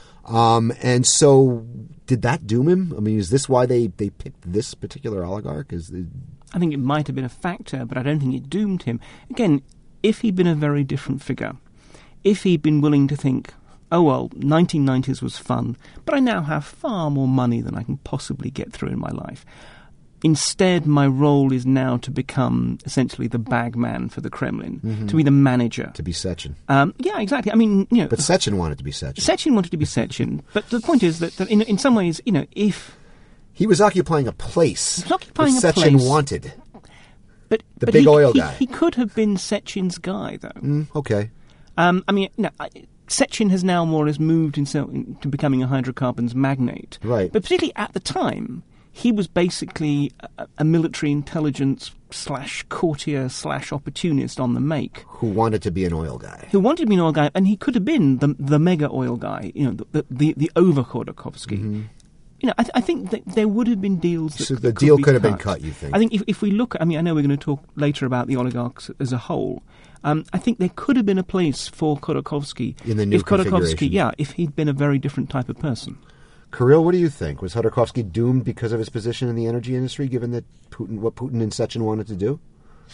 Um, and so did that doom him? I mean, is this why they, they picked this particular oligarch? Is the... I think it might have been a factor, but I don't think it doomed him. Again, if he'd been a very different figure, if he'd been willing to think, oh, well, nineteen nineties was fun, but I now have far more money than I can possibly get through in my life. Instead, my role is now to become essentially the bagman for the Kremlin, mm-hmm. to be the manager. To be Sechin. Um, yeah, exactly. I mean, you know... But Sechin wanted to be Sechin. Sechin wanted to be Sechin. But the point is that, that in, in some ways, you know, if... He was occupying a place he was occupying that a Sechin place. wanted. But, the but big he, oil he, guy. He could have been Sechin's guy, though. Mm, okay. Um, I mean, no, Sechin has now more or less moved himself into becoming a hydrocarbons magnate. Right. But particularly at the time, he was basically a, a military intelligence slash courtier slash opportunist on the make. Who wanted to be an oil guy. Who wanted to be an oil guy, and he could have been the the mega oil guy, you know, the the, the over Khodorkovsky. Mm-hmm. You know, I, th- I think that there would have been deals that So that the could deal be could have cut. been cut, you think? I think if, if we look, I mean, I know we're going to talk later about the oligarchs as a whole. Um, I think there could have been a place for Khodorkovsky in the new if Khodorkovsky, configuration. yeah, if he'd been a very different type of person. Kirill, what do you think? Was Khodorkovsky doomed because of his position in the energy industry, given that Putin, what Putin and Sechin wanted to do?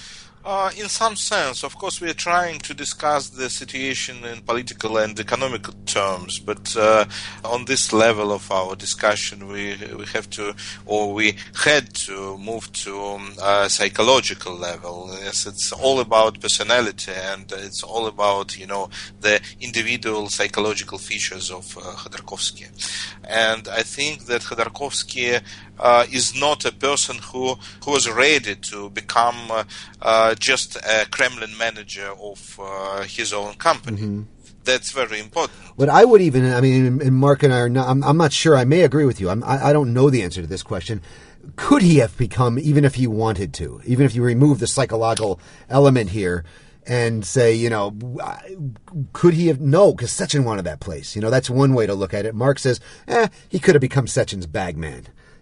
Uh, in some sense, of course, we are trying to discuss the situation in political and economic terms, but uh, on this level of our discussion, we we have to, or we had to move to um, a psychological level. Yes, it's all about personality, and it's all about, you know, the individual psychological features of uh, Khodorkovsky. And I think that Khodorkovsky uh, is not a person who who was ready to become uh, uh, just a Kremlin manager of uh, his own company. Mm-hmm. That's very important. But I would even, I mean, and Mark and I are not, I'm, I'm not sure, I may agree with you. I'm, I, I don't know the answer to this question. Could he have become, even if he wanted to, even if you remove the psychological element here and say, you know, could he have, no, because Sechin wanted that place. You know, that's one way to look at it. Mark says, eh, he could have become Sechin's bagman.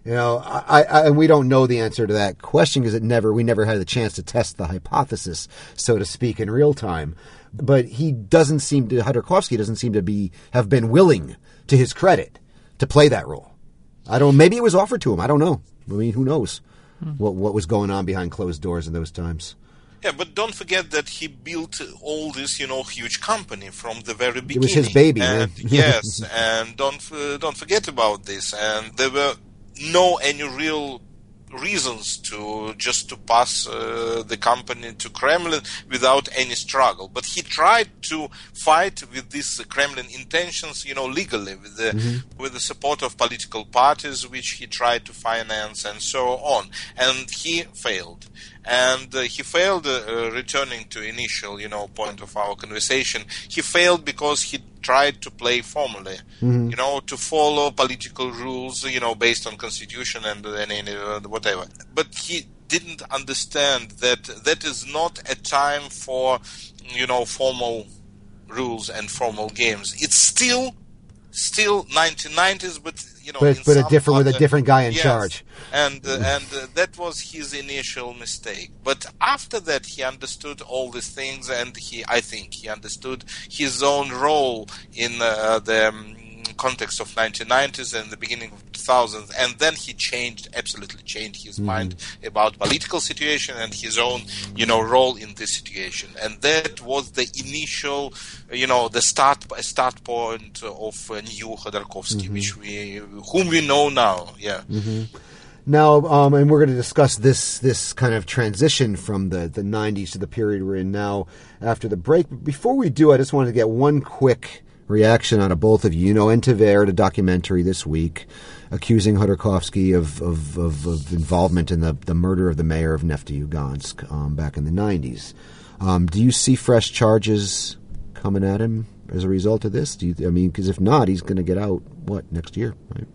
You know, I, I, and we don't know the answer to that question because it never, we never had the chance to test the hypothesis, so to speak, in real time. But he doesn't seem to, Khodorkovsky doesn't seem to be, have been willing, to his credit, to play that role. I don't, maybe it was offered to him. I don't know. I mean, who knows hmm. what, what was going on behind closed doors in those times. Yeah, but don't forget that he built all this, you know, huge company from the very beginning. It was his baby, and, man. Yes, and don't uh, don't forget about this. And there were no any real reasons to just to pass uh, the company to Kremlin without any struggle. But he tried to fight with these Kremlin intentions, you know, legally with the mm-hmm. with the support of political parties, which he tried to finance and so on. And he failed. And uh, he failed, uh, returning to initial, you know, point of our conversation, he failed because he tried to play formally, mm-hmm. you know, to follow political rules, you know, based on constitution and, and, and uh, whatever. But he didn't understand that that is not a time for, you know, formal rules and formal games. It's still, still nineteen nineties, but you know, but, but a different other, with a different guy in yes, charge. And uh, and uh, that was his initial mistake. But after that, he understood all these things, and he, I think, he understood his own role in uh, the um, context of nineteen nineties and the beginning of two thousands. And then he changed, absolutely changed his mm-hmm. mind about political situation and his own, you know, role in this situation. And that was the initial, you know, the start start point of uh, new Khodorkovsky, mm-hmm. which we, whom we know now. Yeah. Mm-hmm. Now, um, and we're going to discuss this this kind of transition from the, the nineties to the period we're in now after the break. But before we do, I just wanted to get one quick reaction out of both of you. You know, N T V aired a documentary this week accusing Khodorkovsky of, of, of, of involvement in the, the murder of the mayor of Nefteyugansk um, back in the nineties. Um, do you see fresh charges coming at him as a result of this? Do you, I mean, because if not, he's going to get out, what, next year, right?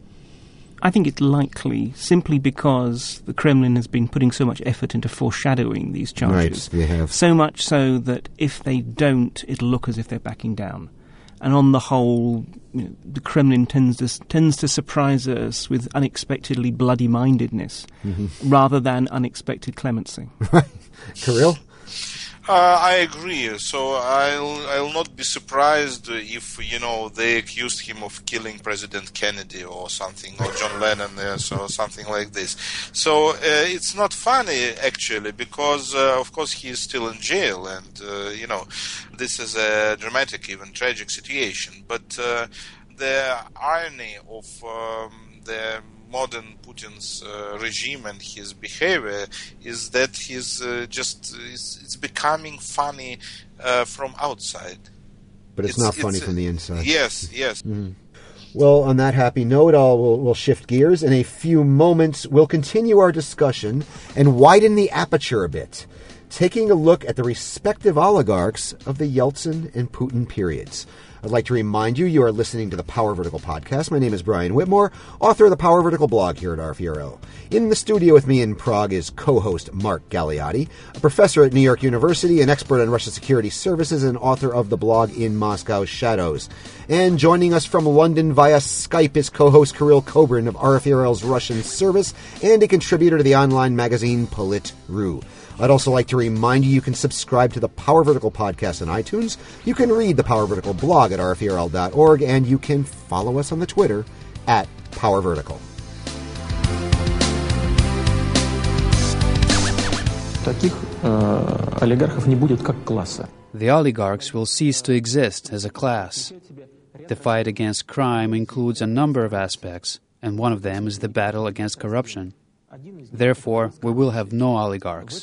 I think it's likely, simply because the Kremlin has been putting so much effort into foreshadowing these charges. Right, they have. So much so that if they don't, it'll look as if they're backing down. And on the whole, you know, the Kremlin tends to, tends to surprise us with unexpectedly bloody-mindedness mm-hmm. rather than unexpected clemency. Right. Kirill? Uh, I agree. So I'll I'll not be surprised if, you know, they accused him of killing President Kennedy or something, or John Lennon, uh, so something like this. So uh, it's not funny actually, because uh, of course he is still in jail, and uh, you know, this is a dramatic, even tragic situation. But uh, the irony of um, the modern Putin's uh, regime and his behavior is that he's uh, just it's, it's becoming funny uh, from outside. But it's, it's not funny it's, from the inside. Yes, yes. Mm-hmm. Well, on that happy note, I'll, we'll, we'll shift gears. In a few moments, we'll continue our discussion and widen the aperture a bit, taking a look at the respective oligarchs of the Yeltsin and Putin periods. I'd like to remind you, you are listening to the Power Vertical podcast. My name is Brian Whitmore, author of the Power Vertical blog here at R F E R L. In the studio with me in Prague is co-host Mark Galeotti, a professor at New York University, an expert on Russian security services, and author of the blog In Moscow's Shadows. And joining us from London via Skype is co-host Kirill Kobrin of R F E R L's Russian service and a contributor to the online magazine Polit.ru. I'd also like to remind you you can subscribe to the Power Vertical podcast on iTunes. You can read the Power Vertical blog at R F E R L dot org, and you can follow us on the Twitter at Power Vertical. The oligarchs will cease to exist as a class. The fight against crime includes a number of aspects, and one of them is the battle against corruption. Therefore, we will have no oligarchs.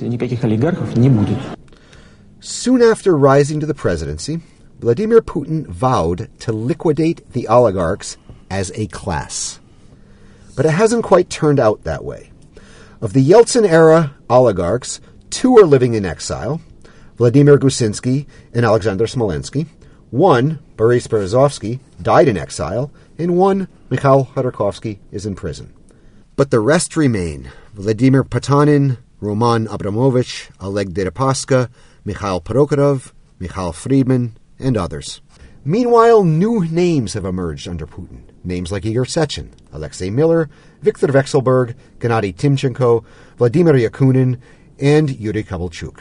Soon after rising to the presidency, Vladimir Putin vowed to liquidate the oligarchs as a class. But it hasn't quite turned out that way. Of the Yeltsin-era oligarchs, two are living in exile, Vladimir Gusinsky and Alexander Smolensky. One, Boris Berezovsky, died in exile, and one, Mikhail Khodorkovsky, is in prison. But the rest remain: Vladimir Potanin, Roman Abramovich, Oleg Deripaska, Mikhail Prokhorov, Mikhail Friedman, and others. Meanwhile, new names have emerged under Putin. names like Igor Sechin, Alexei Miller, Viktor Vekselberg, Gennady Timchenko, Vladimir Yakunin, and Yuri Kovalchuk.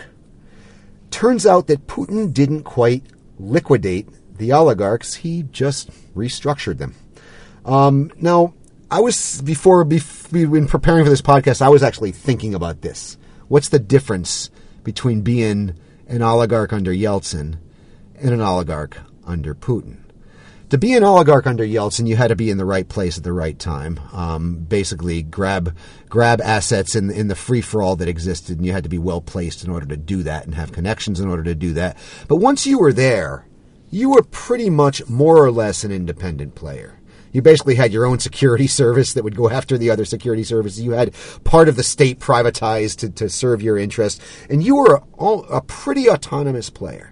Turns out that Putin didn't quite liquidate the oligarchs, he just restructured them. Um, now, I was, before, before, in preparing for this podcast, I was actually thinking about this. What's the difference between being an oligarch under Yeltsin and an oligarch under Putin? To be an oligarch under Yeltsin, you had to be in the right place at the right time. Um, basically, grab grab assets in in the free for all that existed, and you had to be well placed in order to do that, and have connections in order to do that. But once you were there, you were pretty much more or less an independent player. You basically had your own security service that would go after the other security services. You had part of the state privatized to, to serve your interests, and you were a, a pretty autonomous player.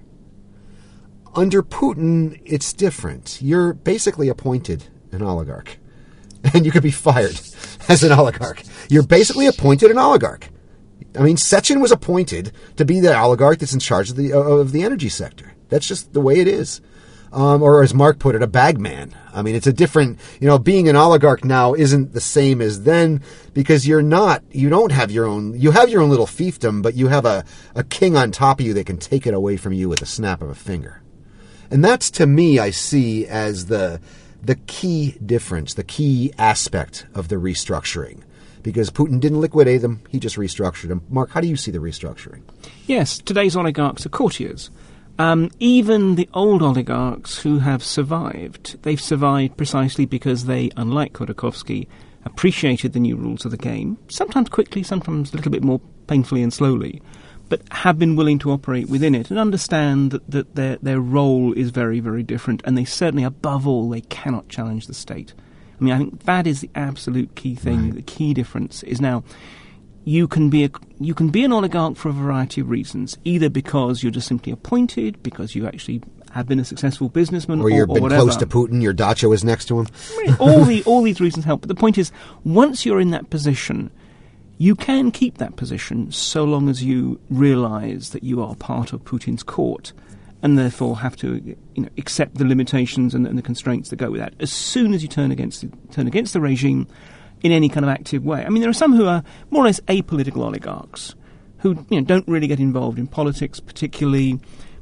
Under Putin, it's different. You're basically appointed an oligarch, and you could be fired as an oligarch. You're basically appointed an oligarch. I mean, Sechin was appointed to be the oligarch that's in charge of the of the energy sector. That's just the way it is. Um, or as Mark put it, a bagman. I mean, it's a different, you know, being an oligarch now isn't the same as then, because you're not, you don't have your own, you have your own little fiefdom, but you have a, a king on top of you that can take it away from you with a snap of a finger. And that's, to me, I see as the the key difference, the key aspect of the restructuring. Because Putin didn't liquidate them, he just restructured them. Mark, how do you see the restructuring? Yes, today's oligarchs are courtiers. Um, even the old oligarchs who have survived, they've survived precisely because they, unlike Khodorkovsky, appreciated the new rules of the game, sometimes quickly, sometimes a little bit more painfully and slowly, but have been willing to operate within it and understand that, that their, their role is very, very different, and they certainly, above all, they cannot challenge the state. I mean, I think that is the absolute key thing. Right. The key difference is now you can be a, you can be an oligarch for a variety of reasons, either because you're just simply appointed, because you actually have been a successful businessman, or you've or, or been whatever. close to Putin, your dacha was next to him. all the all these reasons help, but the point is, once you're in that position, you can keep that position so long as you realise that you are part of Putin's court, and therefore have to, you know, accept the limitations and, and the constraints that go with that. As soon as you turn against turn against the regime in any kind of active way. I mean, there are some who are more or less apolitical oligarchs who, you know, don't really get involved in politics particularly.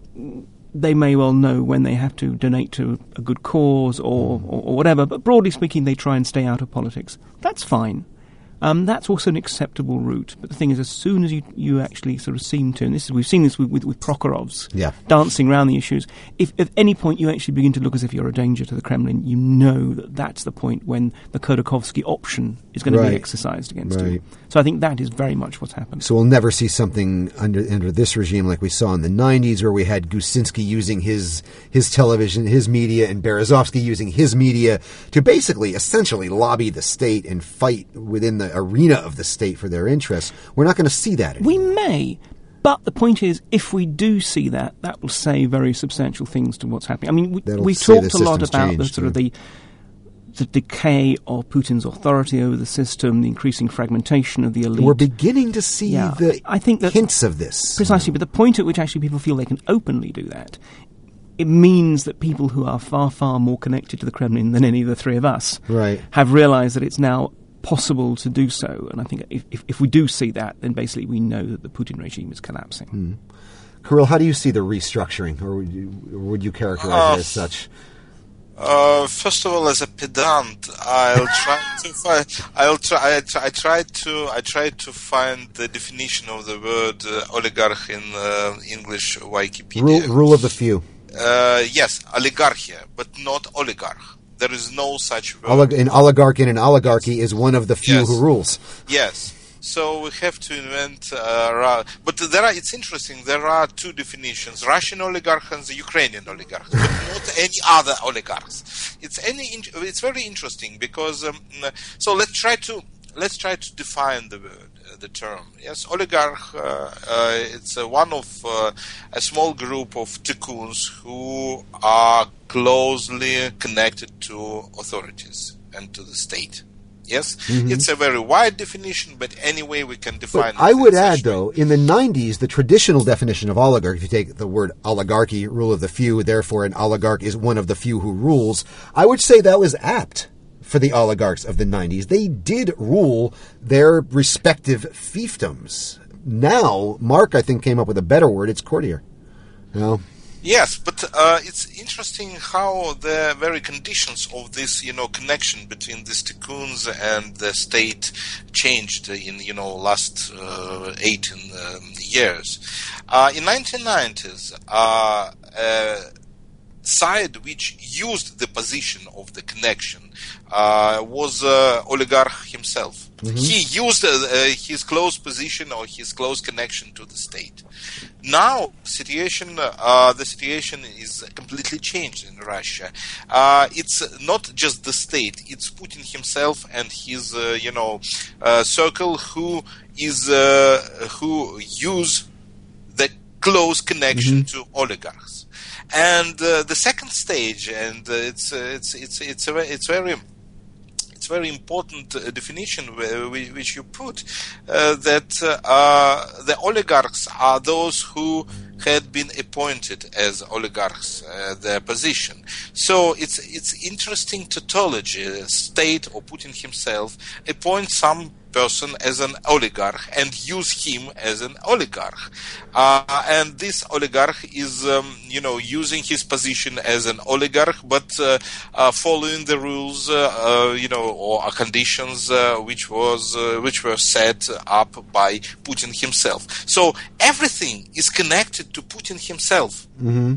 They may well know when they have to donate to a good cause or, or, or whatever, but broadly speaking, they try and stay out of politics. That's fine. Um, that's also an acceptable route. But the thing is, as soon as you, you actually sort of seem to, and this is, we've seen this with, with, with Prokhorov's, yeah. dancing around the issues, if at any point you actually begin to look as if you're a danger to the Kremlin, you know that that's the point when the Khodorkovsky option is going right. to be exercised against right. you. So I think that is very much what's happened. So we'll never see something under under this regime like we saw in the nineties, where we had Gusinsky using his his television, his media, and Berezovsky using his media to basically, essentially lobby the state and fight within the arena of the state for their interests. We're not going to see that anymore. We may, but the point is, if we do see that, that will say very substantial things to what's happening. I mean, we, we've talked a lot about the sort of the the decay of Putin's authority over the system, the increasing fragmentation of the elite. We're beginning to see yeah, the I think that hints of this. Precisely, but the point at which actually people feel they can openly do that, it means that people who are far, far more connected to the Kremlin than any of the three of us right. have realised that it's now possible to do so. And I think if, if, if we do see that, then basically we know that the Putin regime is collapsing. Mm. Kirill, how do you see the restructuring, or would you, or would you characterize uh, it as such? Uh, first of all, as a pedant, I'll try to find. I'll try. I, try, I tried to. I tried to find the definition of the word uh, oligarch in uh, English Wikipedia. Rule, rule of the few. Uh, yes, oligarchia, but not oligarch. There is no such word. Olig- an oligarch in an oligarchy is one of the few yes. who rules. Yes. So we have to invent. Uh, but there are. It's interesting. There are two definitions: Russian oligarch and the Ukrainian oligarch, but not any other oligarchs. It's any. It's very interesting because. Um, so let's try to let's try to define the word, uh, the term. Yes, oligarch. Uh, uh, it's uh, one of uh, a small group of tycoons who are closely connected to authorities and to the state. Yes, mm-hmm. It's a very wide definition, but anyway, we can define but it. I would add, though, in the nineties, the traditional definition of oligarch, if you take the word oligarchy, rule of the few, therefore an oligarch is one of the few who rules, I would say that was apt. for the oligarchs of the nineties. They did rule their respective fiefdoms. Now, Mark, I think, came up with a better word. It's courtier. You know? Yes, but uh, it's interesting how the very conditions of this, you know, connection between these tycoons and the state changed in, you know, last uh, eighteen um, years. Uh, in nineteen nineties, uh, uh, side which used the position of the connection uh, was uh, oligarch himself. Mm-hmm. He used uh, uh, his close position or his close connection to the state. Now, situation uh, the situation is completely changed in Russia. Uh, it's not just the state; it's Putin himself and his, uh, you know, uh, circle who is uh, who use the close connection mm-hmm. to oligarchs. And uh, the second stage, and uh, it's uh, it's it's it's a, it's very it's very important uh, definition w- which you put uh, that uh, uh, the oligarchs are those who had been appointed as oligarchs, uh, their position. So it's it's interesting tautology. State or Putin himself appoints some person as an oligarch and use him as an oligarch, uh, and this oligarch is um, you know using his position as an oligarch, but uh, uh, following the rules uh, uh, you know or conditions uh, which was uh, which were set up by Putin himself. So everything is connected to Putin himself. Mm-hmm.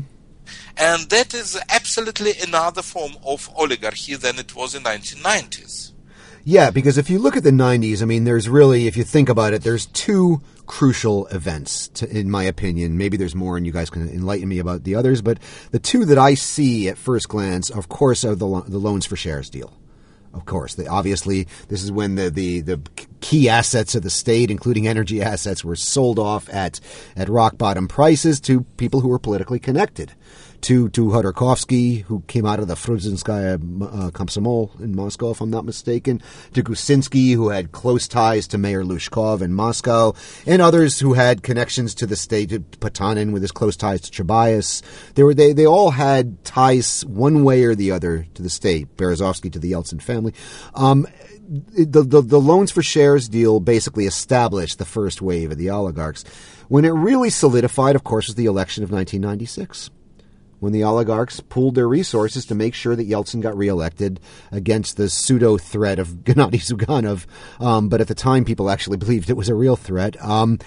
And that is absolutely another form of oligarchy than it was in nineteen nineties. Yeah, because if you look at the nineties, I mean, there's really, if you think about it, there's two crucial events, to, in my opinion. Maybe there's more, and you guys can enlighten me about the others. But the two that I see at first glance, of course, are the, the loans for shares deal. Of course, they, obviously, this is when the, the, the key assets of the state, including energy assets, were sold off at, at rock bottom prices to people who were politically connected. To, to Khodorkovsky, who came out of the Frunzhenskaya uh, Komsomol in Moscow, if I'm not mistaken, to Gusinsky, who had close ties to Mayor Lushkov in Moscow, and others who had connections to the state, Potanin with his close ties to Chubais. They were they, they all had ties one way or the other to the state, Berezovsky to the Yeltsin family. Um, the, the, the loans for shares deal basically established the first wave of the oligarchs. When it really solidified, of course, was the election of nineteen ninety-six. When the oligarchs pooled their resources to make sure that Yeltsin got reelected against the pseudo-threat of Gennady Zyuganov, um, but at the time people actually believed it was a real threat, um,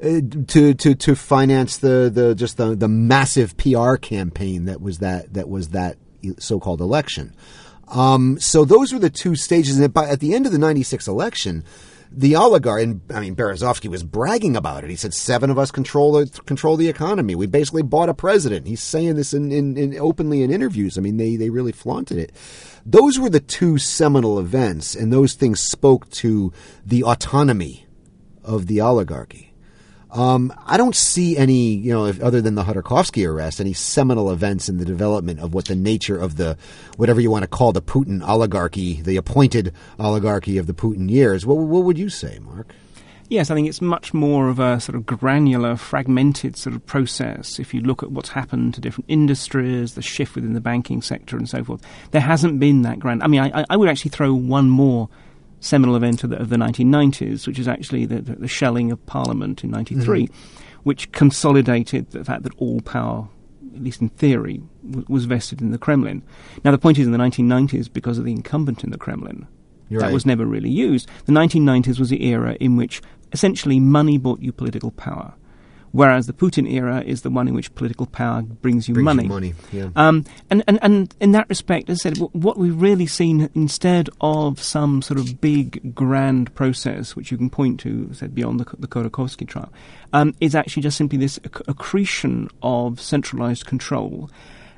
to to to finance the, the just the, the massive P R campaign that was that that was that so-called election. Um, so those were the two stages. And at the end of the ninety-six election, the oligarch, and I mean, Berezovsky was bragging about it. He said, seven of us control the, control the economy. We basically bought a president. He's saying this in, in, in openly in interviews. I mean, they, they really flaunted it. Those were the two seminal events, and those things spoke to the autonomy of the oligarchy. Um, I don't see any, you know, if, other than the Khodorkovsky arrest, any seminal events in the development of what the nature of the, whatever you want to call the Putin oligarchy, the appointed oligarchy of the Putin years. What, what would you say, Mark? Yes, I think it's much more of a sort of granular, fragmented sort of process. If you look at what's happened to different industries, the shift within the banking sector and so forth, there hasn't been that grand. I mean, I, I would actually throw one more seminal event of the, of the nineteen nineties, which is actually the, the, the shelling of Parliament in ninety-three, mm-hmm. which consolidated the fact that all power, at least in theory, w- was vested in the Kremlin. Now, the point is, in the nineteen nineties, because of the incumbent in the Kremlin, You're that right. was never really used. The nineteen nineties was the era in which essentially money bought you political power, whereas the Putin era is the one in which political power brings you brings money. You money, yeah. Um, and, and, and in that respect, as I said, what we've really seen, instead of some sort of big, grand process, which you can point to, as I said, beyond the, the Khodorkovsky trial, um, is actually just simply this acc- accretion of centralized control.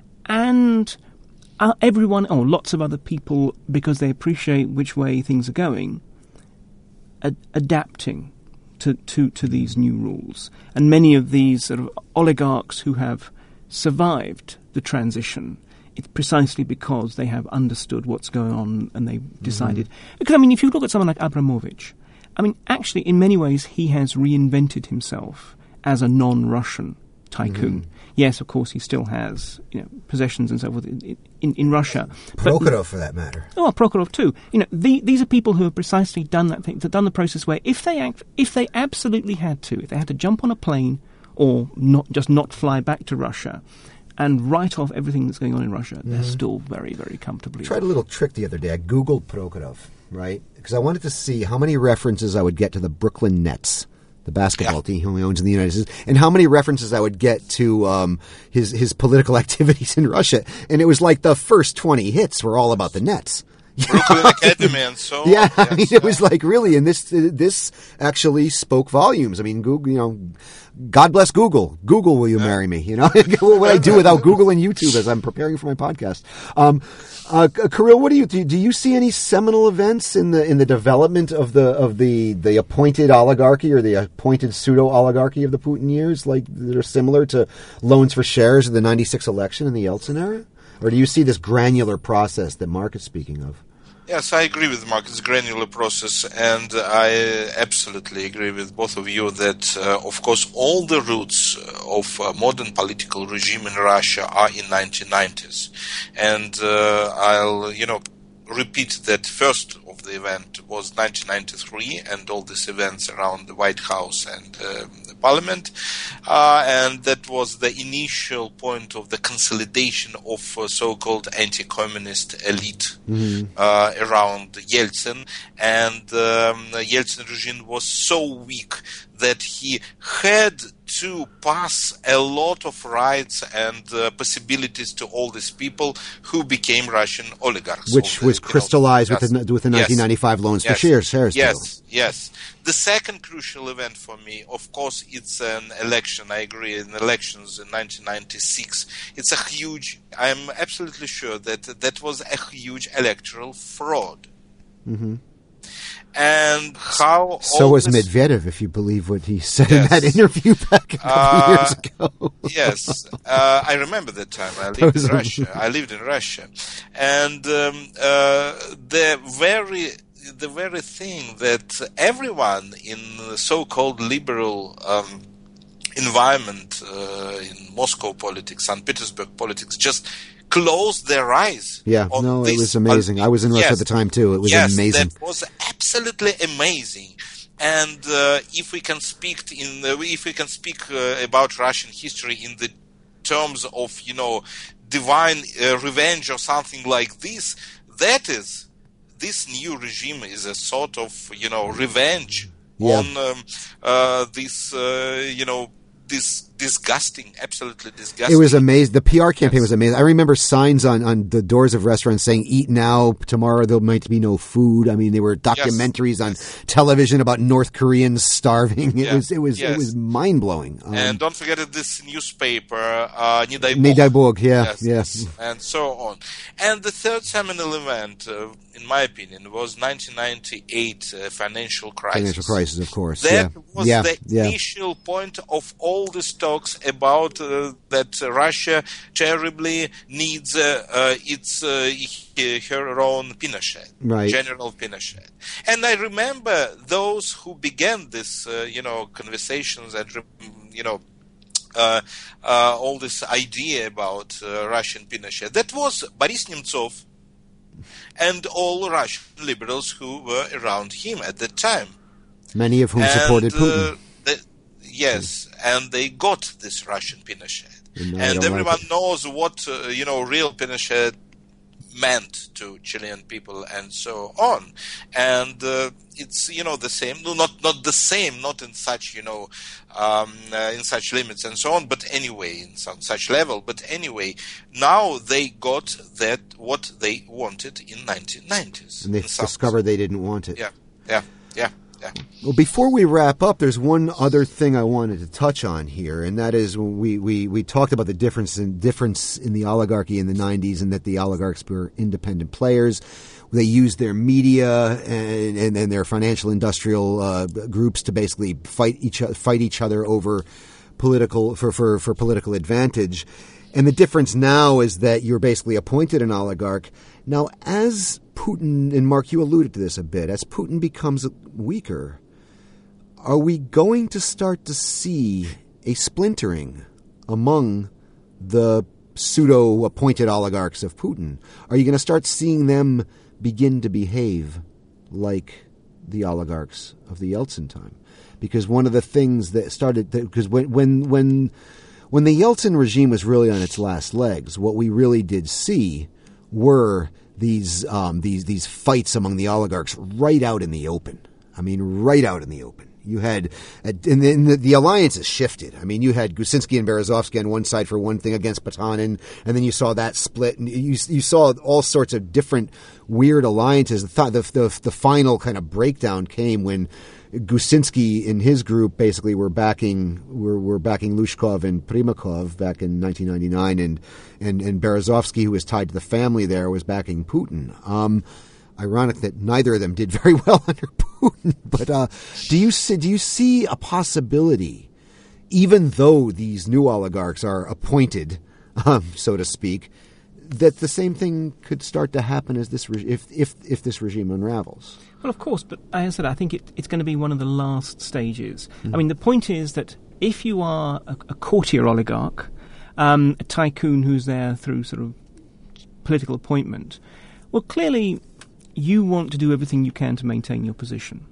And uh, everyone, or lots of other people, because they appreciate which way things are going, ad- adapting To, to, to these new rules. And many of these sort of oligarchs who have survived the transition, it's precisely because they have understood what's going on and they've decided. Mm-hmm. Because, I mean, if you look at someone like Abramovich, I mean, actually, in many ways, he has reinvented himself as a non-Russian tycoon. Mm-hmm. Yes, of course, he still has, you know, possessions and so forth in, in, in Russia. Prokhorov, for that matter. Oh, well, Prokhorov too. You know, the, these are people who have precisely done that thing, done the process where if they act, if they absolutely had to, if they had to jump on a plane or not just not fly back to Russia and write off everything that's going on in Russia, mm-hmm. they're still very, very comfortably. I tried a little trick the other day. I Googled Prokhorov, right? Because I wanted to see how many references I would get to the Brooklyn Nets, the basketball yeah. team who he owns in the United States, and how many references I would get to um, his his political activities in Russia. And it was like the first twenty hits were all about the Nets. Brooklyn Academy and so on. Yeah, yes, I mean, it was like really, and this this actually spoke volumes. I mean, Google, you know, God bless Google. Google, will you yeah. marry me? You know, what would I do without Google and YouTube as I'm preparing for my podcast? Um, uh, Kirill, what do you do? Do you see any seminal events in the in the development of the of the the appointed oligarchy or the appointed pseudo oligarchy of the Putin years, like that are similar to loans for shares of the ninety-six election in the Yeltsin era? Or do you see this granular process that Mark is speaking of? Yes, I agree with Mark. It's a granular process, and I absolutely agree with both of you that, uh, of course, all the roots of uh, modern political regime in Russia are in nineteen nineties. And uh, I'll, you know, repeat that first of the event was nineteen ninety-three and all these events around the White House and uh, the Parliament, uh, and that was the initial point of the consolidation of uh, so-called anti-communist elite mm-hmm. uh, around Yeltsin, and um, the Yeltsin regime was so weak that he had to pass a lot of rights and uh, possibilities to all these people who became Russian oligarchs. Which the, was crystallized know, with, yes, the, with the nineteen ninety-five yes, loans yes, for shares. shares yes, deal. yes. The second crucial event for me, of course, it's an election. I agree, in elections in nineteen ninety-six. It's a huge, I'm absolutely sure that that was a huge electoral fraud. Mm-hmm. And how so was this... Medvedev, if you believe what he said yes. in that interview back a couple uh, years ago. Yes, uh, I remember that time. I lived in Russia. I lived in Russia, and um, uh, the very the very thing that everyone in the so-called liberal um, environment uh, in Moscow politics, Saint Petersburg politics, just closed their eyes. Yeah, no, this. It was amazing. I was in Russia yes. at the time too. It was yes, amazing. That was absolutely amazing. And uh, if we can speak in the, if we can speak uh, about Russian history in the terms of, you know, divine uh, revenge or something like this, that is, this new regime is a sort of, you know, revenge yeah. on um, uh, this, uh, you know, this disgusting, absolutely disgusting. It was amazing. The P R campaign yes. was amazing. I remember signs on, on the doors of restaurants saying, eat now, tomorrow there might be no food. I mean, there were documentaries yes. on yes. television about North Koreans starving. It yeah. was it was, yes. it was mind-blowing. Um, and don't forget this newspaper, uh, Не дай Бог. Не дай Бог, yeah, yes, yes. And so on. And the third seminal event, uh, in my opinion, was nineteen ninety-eight uh, financial crisis. Financial crisis, of course. That yeah. was yeah. the yeah. initial point of all this talks about uh, that uh, Russia terribly needs uh, uh, its uh, her own Pinochet, right. General Pinochet. And I remember those who began this, uh, you know, conversations and, you know, uh, uh, all this idea about uh, Russian Pinochet. That was Boris Nemtsov and all Russian liberals who were around him at that time. Many of whom and, supported Putin. Uh, the, yes, and they got this Russian Pinochet. And, and everyone like knows what, uh, you know, real Pinochet meant to Chilean people and so on. And uh, it's, you know, the same, no, not not the same, not in such, you know, um, uh, in such limits and so on, but anyway, in some such level. But anyway, now they got that, what they wanted in nineteen nineties. And they discovered they didn't want it. Yeah, yeah, yeah. Yeah. Well, before we wrap up, there's one other thing I wanted to touch on here, and that is we, we, we talked about the difference in difference in the oligarchy in the nineties, and that the oligarchs were independent players. They used their media and, and, and their financial industrial uh, groups to basically fight each fight each other over political for, for, for political advantage. And the difference now is that you're basically appointed an oligarch. Now, as Putin, and Mark, you alluded to this a bit, as Putin becomes weaker, are we going to start to see a splintering among the pseudo-appointed oligarchs of Putin, are you going to start seeing them begin to behave like the oligarchs of the Yeltsin time? Because one of the things that started, because when when when when the Yeltsin regime was really on its last legs, what we really did see were these um, these these fights among the oligarchs right out in the open. I mean, right out in the open. You had, and then the, the alliances shifted. I mean, you had Gusinski and Berezovsky on one side for one thing against Potanin, and then you saw that split, and you you saw all sorts of different weird alliances. The the the, the final kind of breakdown came when Gusinski and his group basically were backing were were backing Lushkov and Primakov back in nineteen ninety-nine, and and and Berezovsky, who was tied to the family there, was backing Putin. Um, Ironic that neither of them did very well under Putin. But uh, do you see, do you see a possibility, even though these new oligarchs are appointed, um, so to speak, that the same thing could start to happen as this re- if if if this regime unravels? Well, of course, but as I said, I think it, it's going to be one of the last stages. Mm-hmm. I mean, the point is that if you are a, a courtier oligarch, um, a tycoon who's there through sort of political appointment, well, clearly you want to do everything you can to maintain your position.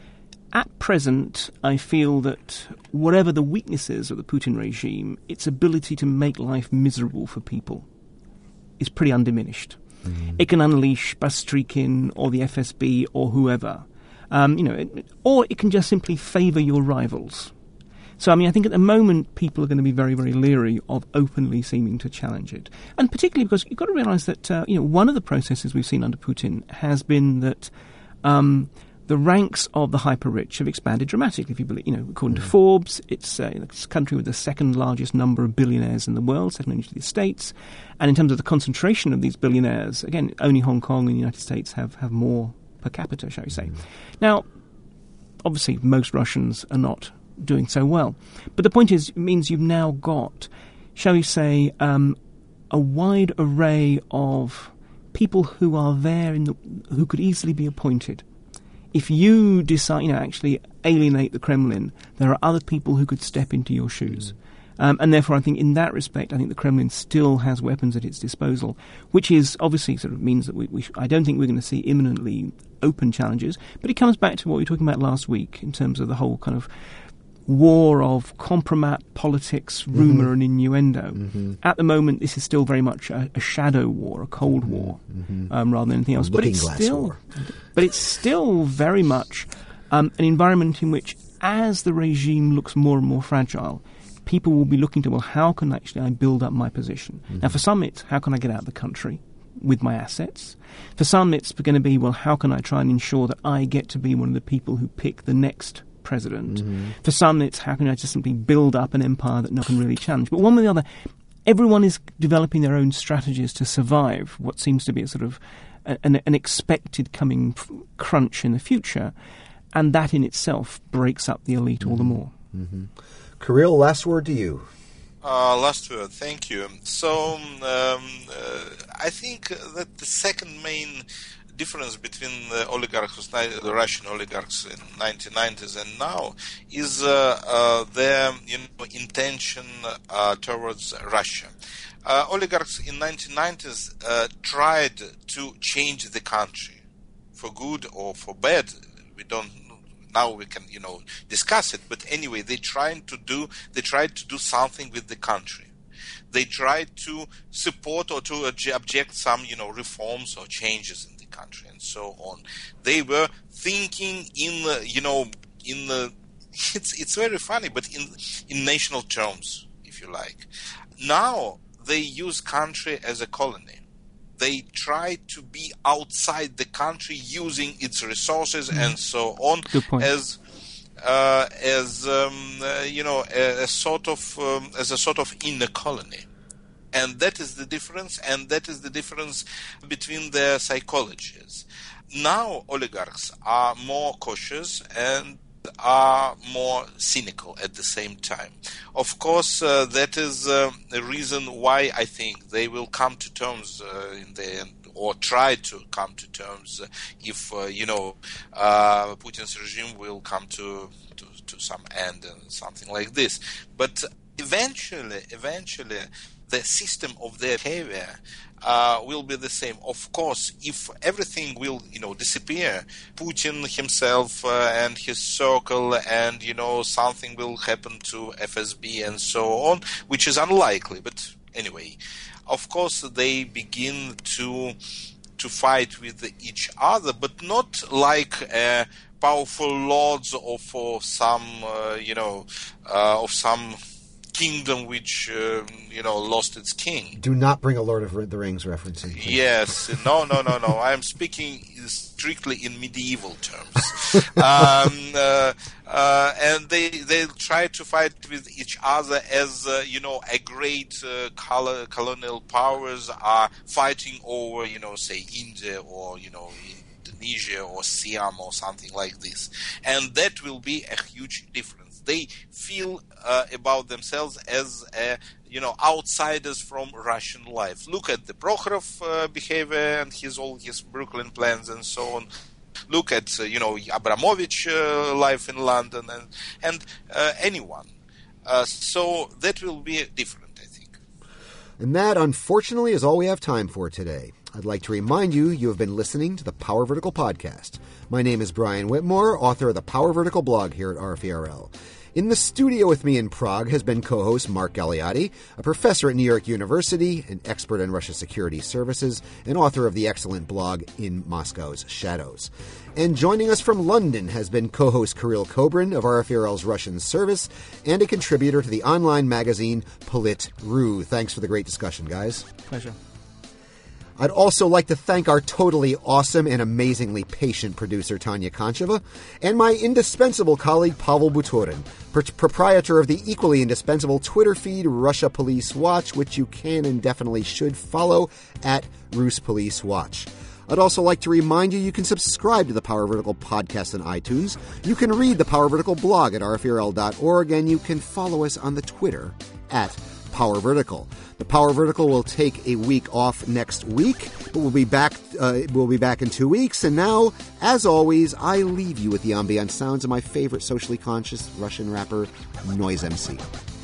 At present, I feel that whatever the weaknesses of the Putin regime, its ability to make life miserable for people is pretty undiminished. Mm. It can unleash Bastrykin or the F S B or whoever, um, you know, it, or it can just simply favour your rivals. So, I mean, I think at the moment people are going to be very, very leery of openly seeming to challenge it. And particularly because you've got to realise that, uh, you know, one of the processes we've seen under Putin has been that um, the ranks of the hyper-rich have expanded dramatically. If you believe, you know, according mm. to Forbes, it's, uh, it's a country with the second largest number of billionaires in the world, second only to the States. And in terms of the concentration of these billionaires, again, only Hong Kong and the United States have, have more per capita, shall we say. Mm. Now, obviously, most Russians are not doing so well. But the point is, it means you've now got, shall we say, um, a wide array of people who are there in the, who could easily be appointed. If you decide, you know, actually alienate the Kremlin, there are other people who could step into your shoes. Um, and therefore, I think in that respect, I think the Kremlin still has weapons at its disposal, which is obviously sort of means that we, we sh- I don't think we're going to see imminently open challenges. But it comes back to what we were talking about last week in terms of the whole kind of war of compromat politics, rumour mm-hmm. and innuendo. Mm-hmm. At the moment, this is still very much a, a shadow war, a cold war, mm-hmm. um, rather than anything else. But it's still, war. but it's still very much um, an environment in which, as the regime looks more and more fragile, people will be looking to, well, how can actually I build up my position? Mm-hmm. Now, for some, it's how can I get out of the country with my assets? For some, it's going to be, well, how can I try and ensure that I get to be one of the people who pick the next president. Mm-hmm. For some, it's how can I just simply build up an empire that no one can really challenge. But one way or the other, everyone is developing their own strategies to survive what seems to be a sort of a, an, an expected coming f- crunch in the future, and that in itself breaks up the elite mm-hmm. all the more. Mm-hmm. Kirill, last word to you. Uh, last word, thank you. So um, uh, I think that the second main difference between the oligarchs, the Russian oligarchs in nineteen nineties and now, is uh, uh, their you know, intention uh, towards Russia. Uh, oligarchs in nineteen nineties uh, tried to change the country for good or for bad. We don't. Now we can you know discuss it. But anyway, they tried to do. They tried to do something with the country. They tried to support or to object some you know reforms or changes in country and so on. They were thinking in uh, you know in the it's it's very funny, but in in national terms, if you like. Now they use country as a colony. They try to be outside the country, using its resources mm. and so on as uh, as um, uh, you know a, a sort of um, as a sort of inner colony. And that is the difference, and that is the difference between their psychologies. Now oligarchs are more cautious and are more cynical at the same time. Of course, uh, that is uh, the reason why I think they will come to terms uh, in the end, or try to come to terms uh, if, uh, you know, uh, Putin's regime will come to, to, to some end and something like this. But eventually, eventually, the system of their behavior uh, will be the same. Of course, if everything will, you know, disappear, Putin himself uh, and his circle, and, you know, something will happen to F S B and so on, which is unlikely. But anyway, of course, they begin to to fight with each other, but not like uh, powerful lords of or some, uh, you know, uh, of some kingdom which, uh, you know, lost its king. Do not bring a Lord of the Rings reference in. Please. Yes. No, no, no, no. I am speaking strictly in medieval terms. um, uh, uh, and they they try to fight with each other as, uh, you know, a great uh, color, colonial powers are fighting over, you know, say, India or, you know, Indonesia or Siam or something like this. And that will be a huge difference. They feel uh, about themselves as, uh, you know, outsiders from Russian life. Look at the Prokhorov uh, behavior and his all his Brooklyn plans and so on. Look at, uh, you know, Abramovich uh, life in London and, and uh, anyone. Uh, so that will be different, I think. And that, unfortunately, is all we have time for today. I'd like to remind you, you have been listening to the Power Vertical podcast. My name is Brian Whitmore, author of the Power Vertical blog here at R F E R L. In the studio with me in Prague has been co-host Mark Galeotti, a professor at New York University, an expert in Russia security services, and author of the excellent blog In Moscow's Shadows. And joining us from London has been co-host Kirill Kobrin of R F E R L's Russian service and a contributor to the online magazine Polit.ru. Thanks for the great discussion, guys. Pleasure. I'd also like to thank our totally awesome and amazingly patient producer, Tanya Koncheva, and my indispensable colleague, Pavel Butorin, pr- proprietor of the equally indispensable Twitter feed, Russia Police Watch, which you can and definitely should follow at Rus Police Watch. I'd also like to remind you you can subscribe to the Power Vertical podcast on iTunes. You can read the Power Vertical blog at R F E R L dot org, and you can follow us on the Twitter at Power Vertical. The Power Vertical will take a week off next week, but we'll be back. Uh, we'll be back in two weeks. And now, as always, I leave you with the ambient sounds of my favorite socially conscious Russian rapper, Noise M C.